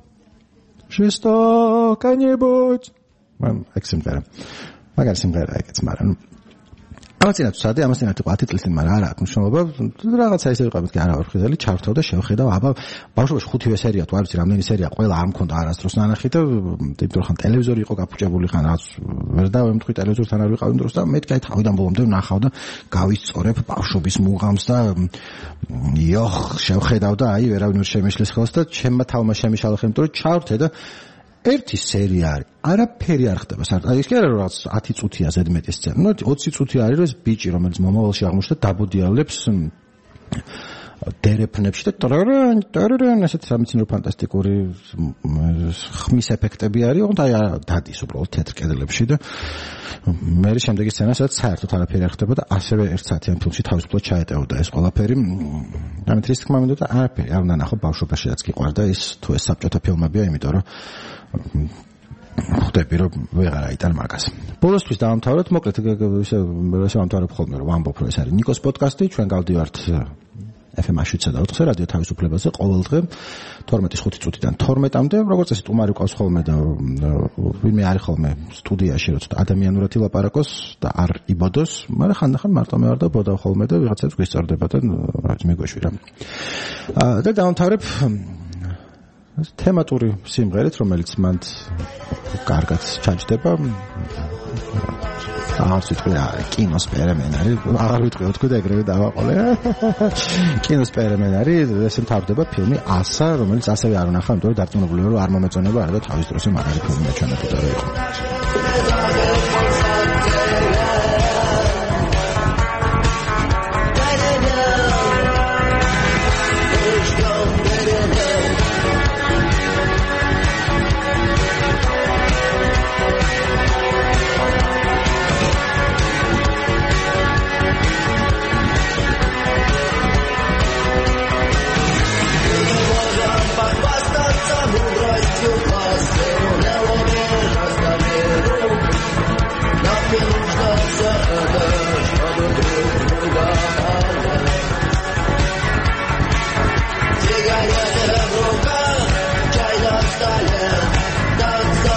жестока не будь. ეგ სიმღერა. მაგარი სიმღერა ეგეც, მაგრამ ამაცინათ სადი ამას ინათ ათი წლის წინ მაგრამ არა აქვს მნიშვნელობა რაღაცა ისე ვიყავით კი არა ვარხიზელი ჩავრთავ და შევხედავ აბა ბავშვობაში ხუთივე სერია თუ არ ვიცი რამდენი სერია ყველა არ მქონდა არასდროს ნანახი და იმიტომ ხან ტელევიზორი იყო გაფუჭებული ხან რაღაც ვერ დავემთხი ტელევიზორთან არ ვიყავი დროს და მეთქი აი თავიდან ბოლომდე ვნახავ და გავისწორებ ბავშვობის მუღამს და იოხ შევხედავ და აი ვერავინ ვერ შემიშლის ხელს და ჩემმა თავმა შემიშალა ხე იმიტომ რომ ჩავრთე და ერთი სერია არის. არაფერი არ ხდება. აი ის კი არა რომ რაღაც ათი წუთია ზედმეტი სცენა. ნუ ოცი წუთი არის რომ ეს ბიჭი რომელიც მომავალში აღმოჩნდა დაბოდიალებს დერეფნებში და ტრერენ ტრერენ ესეთ სამეცნიერო ფანტასტიკური ხმის ეფექტები არის, თუმცა აი დადის უბრალოდ თეთრ კედლებში და მე შემდეგი სცენა სადაც საერთოდ არაფერი არ ხდება და ასევე ერთ საათიან ფილმში თავისუფლად ჩაეტეოდა ეს ყველაფერი. ამით რის თქმა უნდა არაფერი არ უნდა ნახო ბავშვობაშიც გიყვარდა ის თუ ეს საბჭოთა ფილმებია, იმიტომ რომ ხვდები რომ ვეღარ აიტან მაგას. ბოლოსთვის დავამთავროთ, მოკლედ ისე ისე ამთავრებ ხოლმე რომ ვამბობ რომ ეს არის ნიკოს პოდკასტი, ჩვენ გავდივართ ეფ ემ შვიდსა და ოთხზე რადიო თავისუფლებაზე ყოველ დღე თორმეტის ხუთი წუთიდან თორმეტამდე, როგორც წესი სტუმარი ყავს ხოლმე და ვინმე არის ხოლმე სტუდიაში, როცა ადამიანურად ილაპარაკოს და არ იბოდოს, მაგრამ ხანდახან მარტო მე ვარ და ბოდავ ხოლმე და ვიღაცებს გვისწორდება და რაც მიგვეშვირა. და დავამთავრებ თემატური სიმღერით, რომელიც მანდ კარგად ჩაჯდება. აღარ ვიტყვი რა, კინოს პერემენ არის, აღარ ვიტყვი, თქვი და ეგრევე დავაყოლე. კინოს პერემენ არის, ესე მთავრდება ფილმი ასა, რომელიც ასევე არ ვნახა, იმიტომ რომ დარწმუნებული ვარ, რომ არ მომეწონება, არა და თავის დროზე მაგარი ფილმია ჩვენებოდა რა იყო.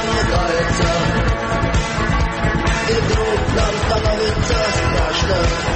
Страшно.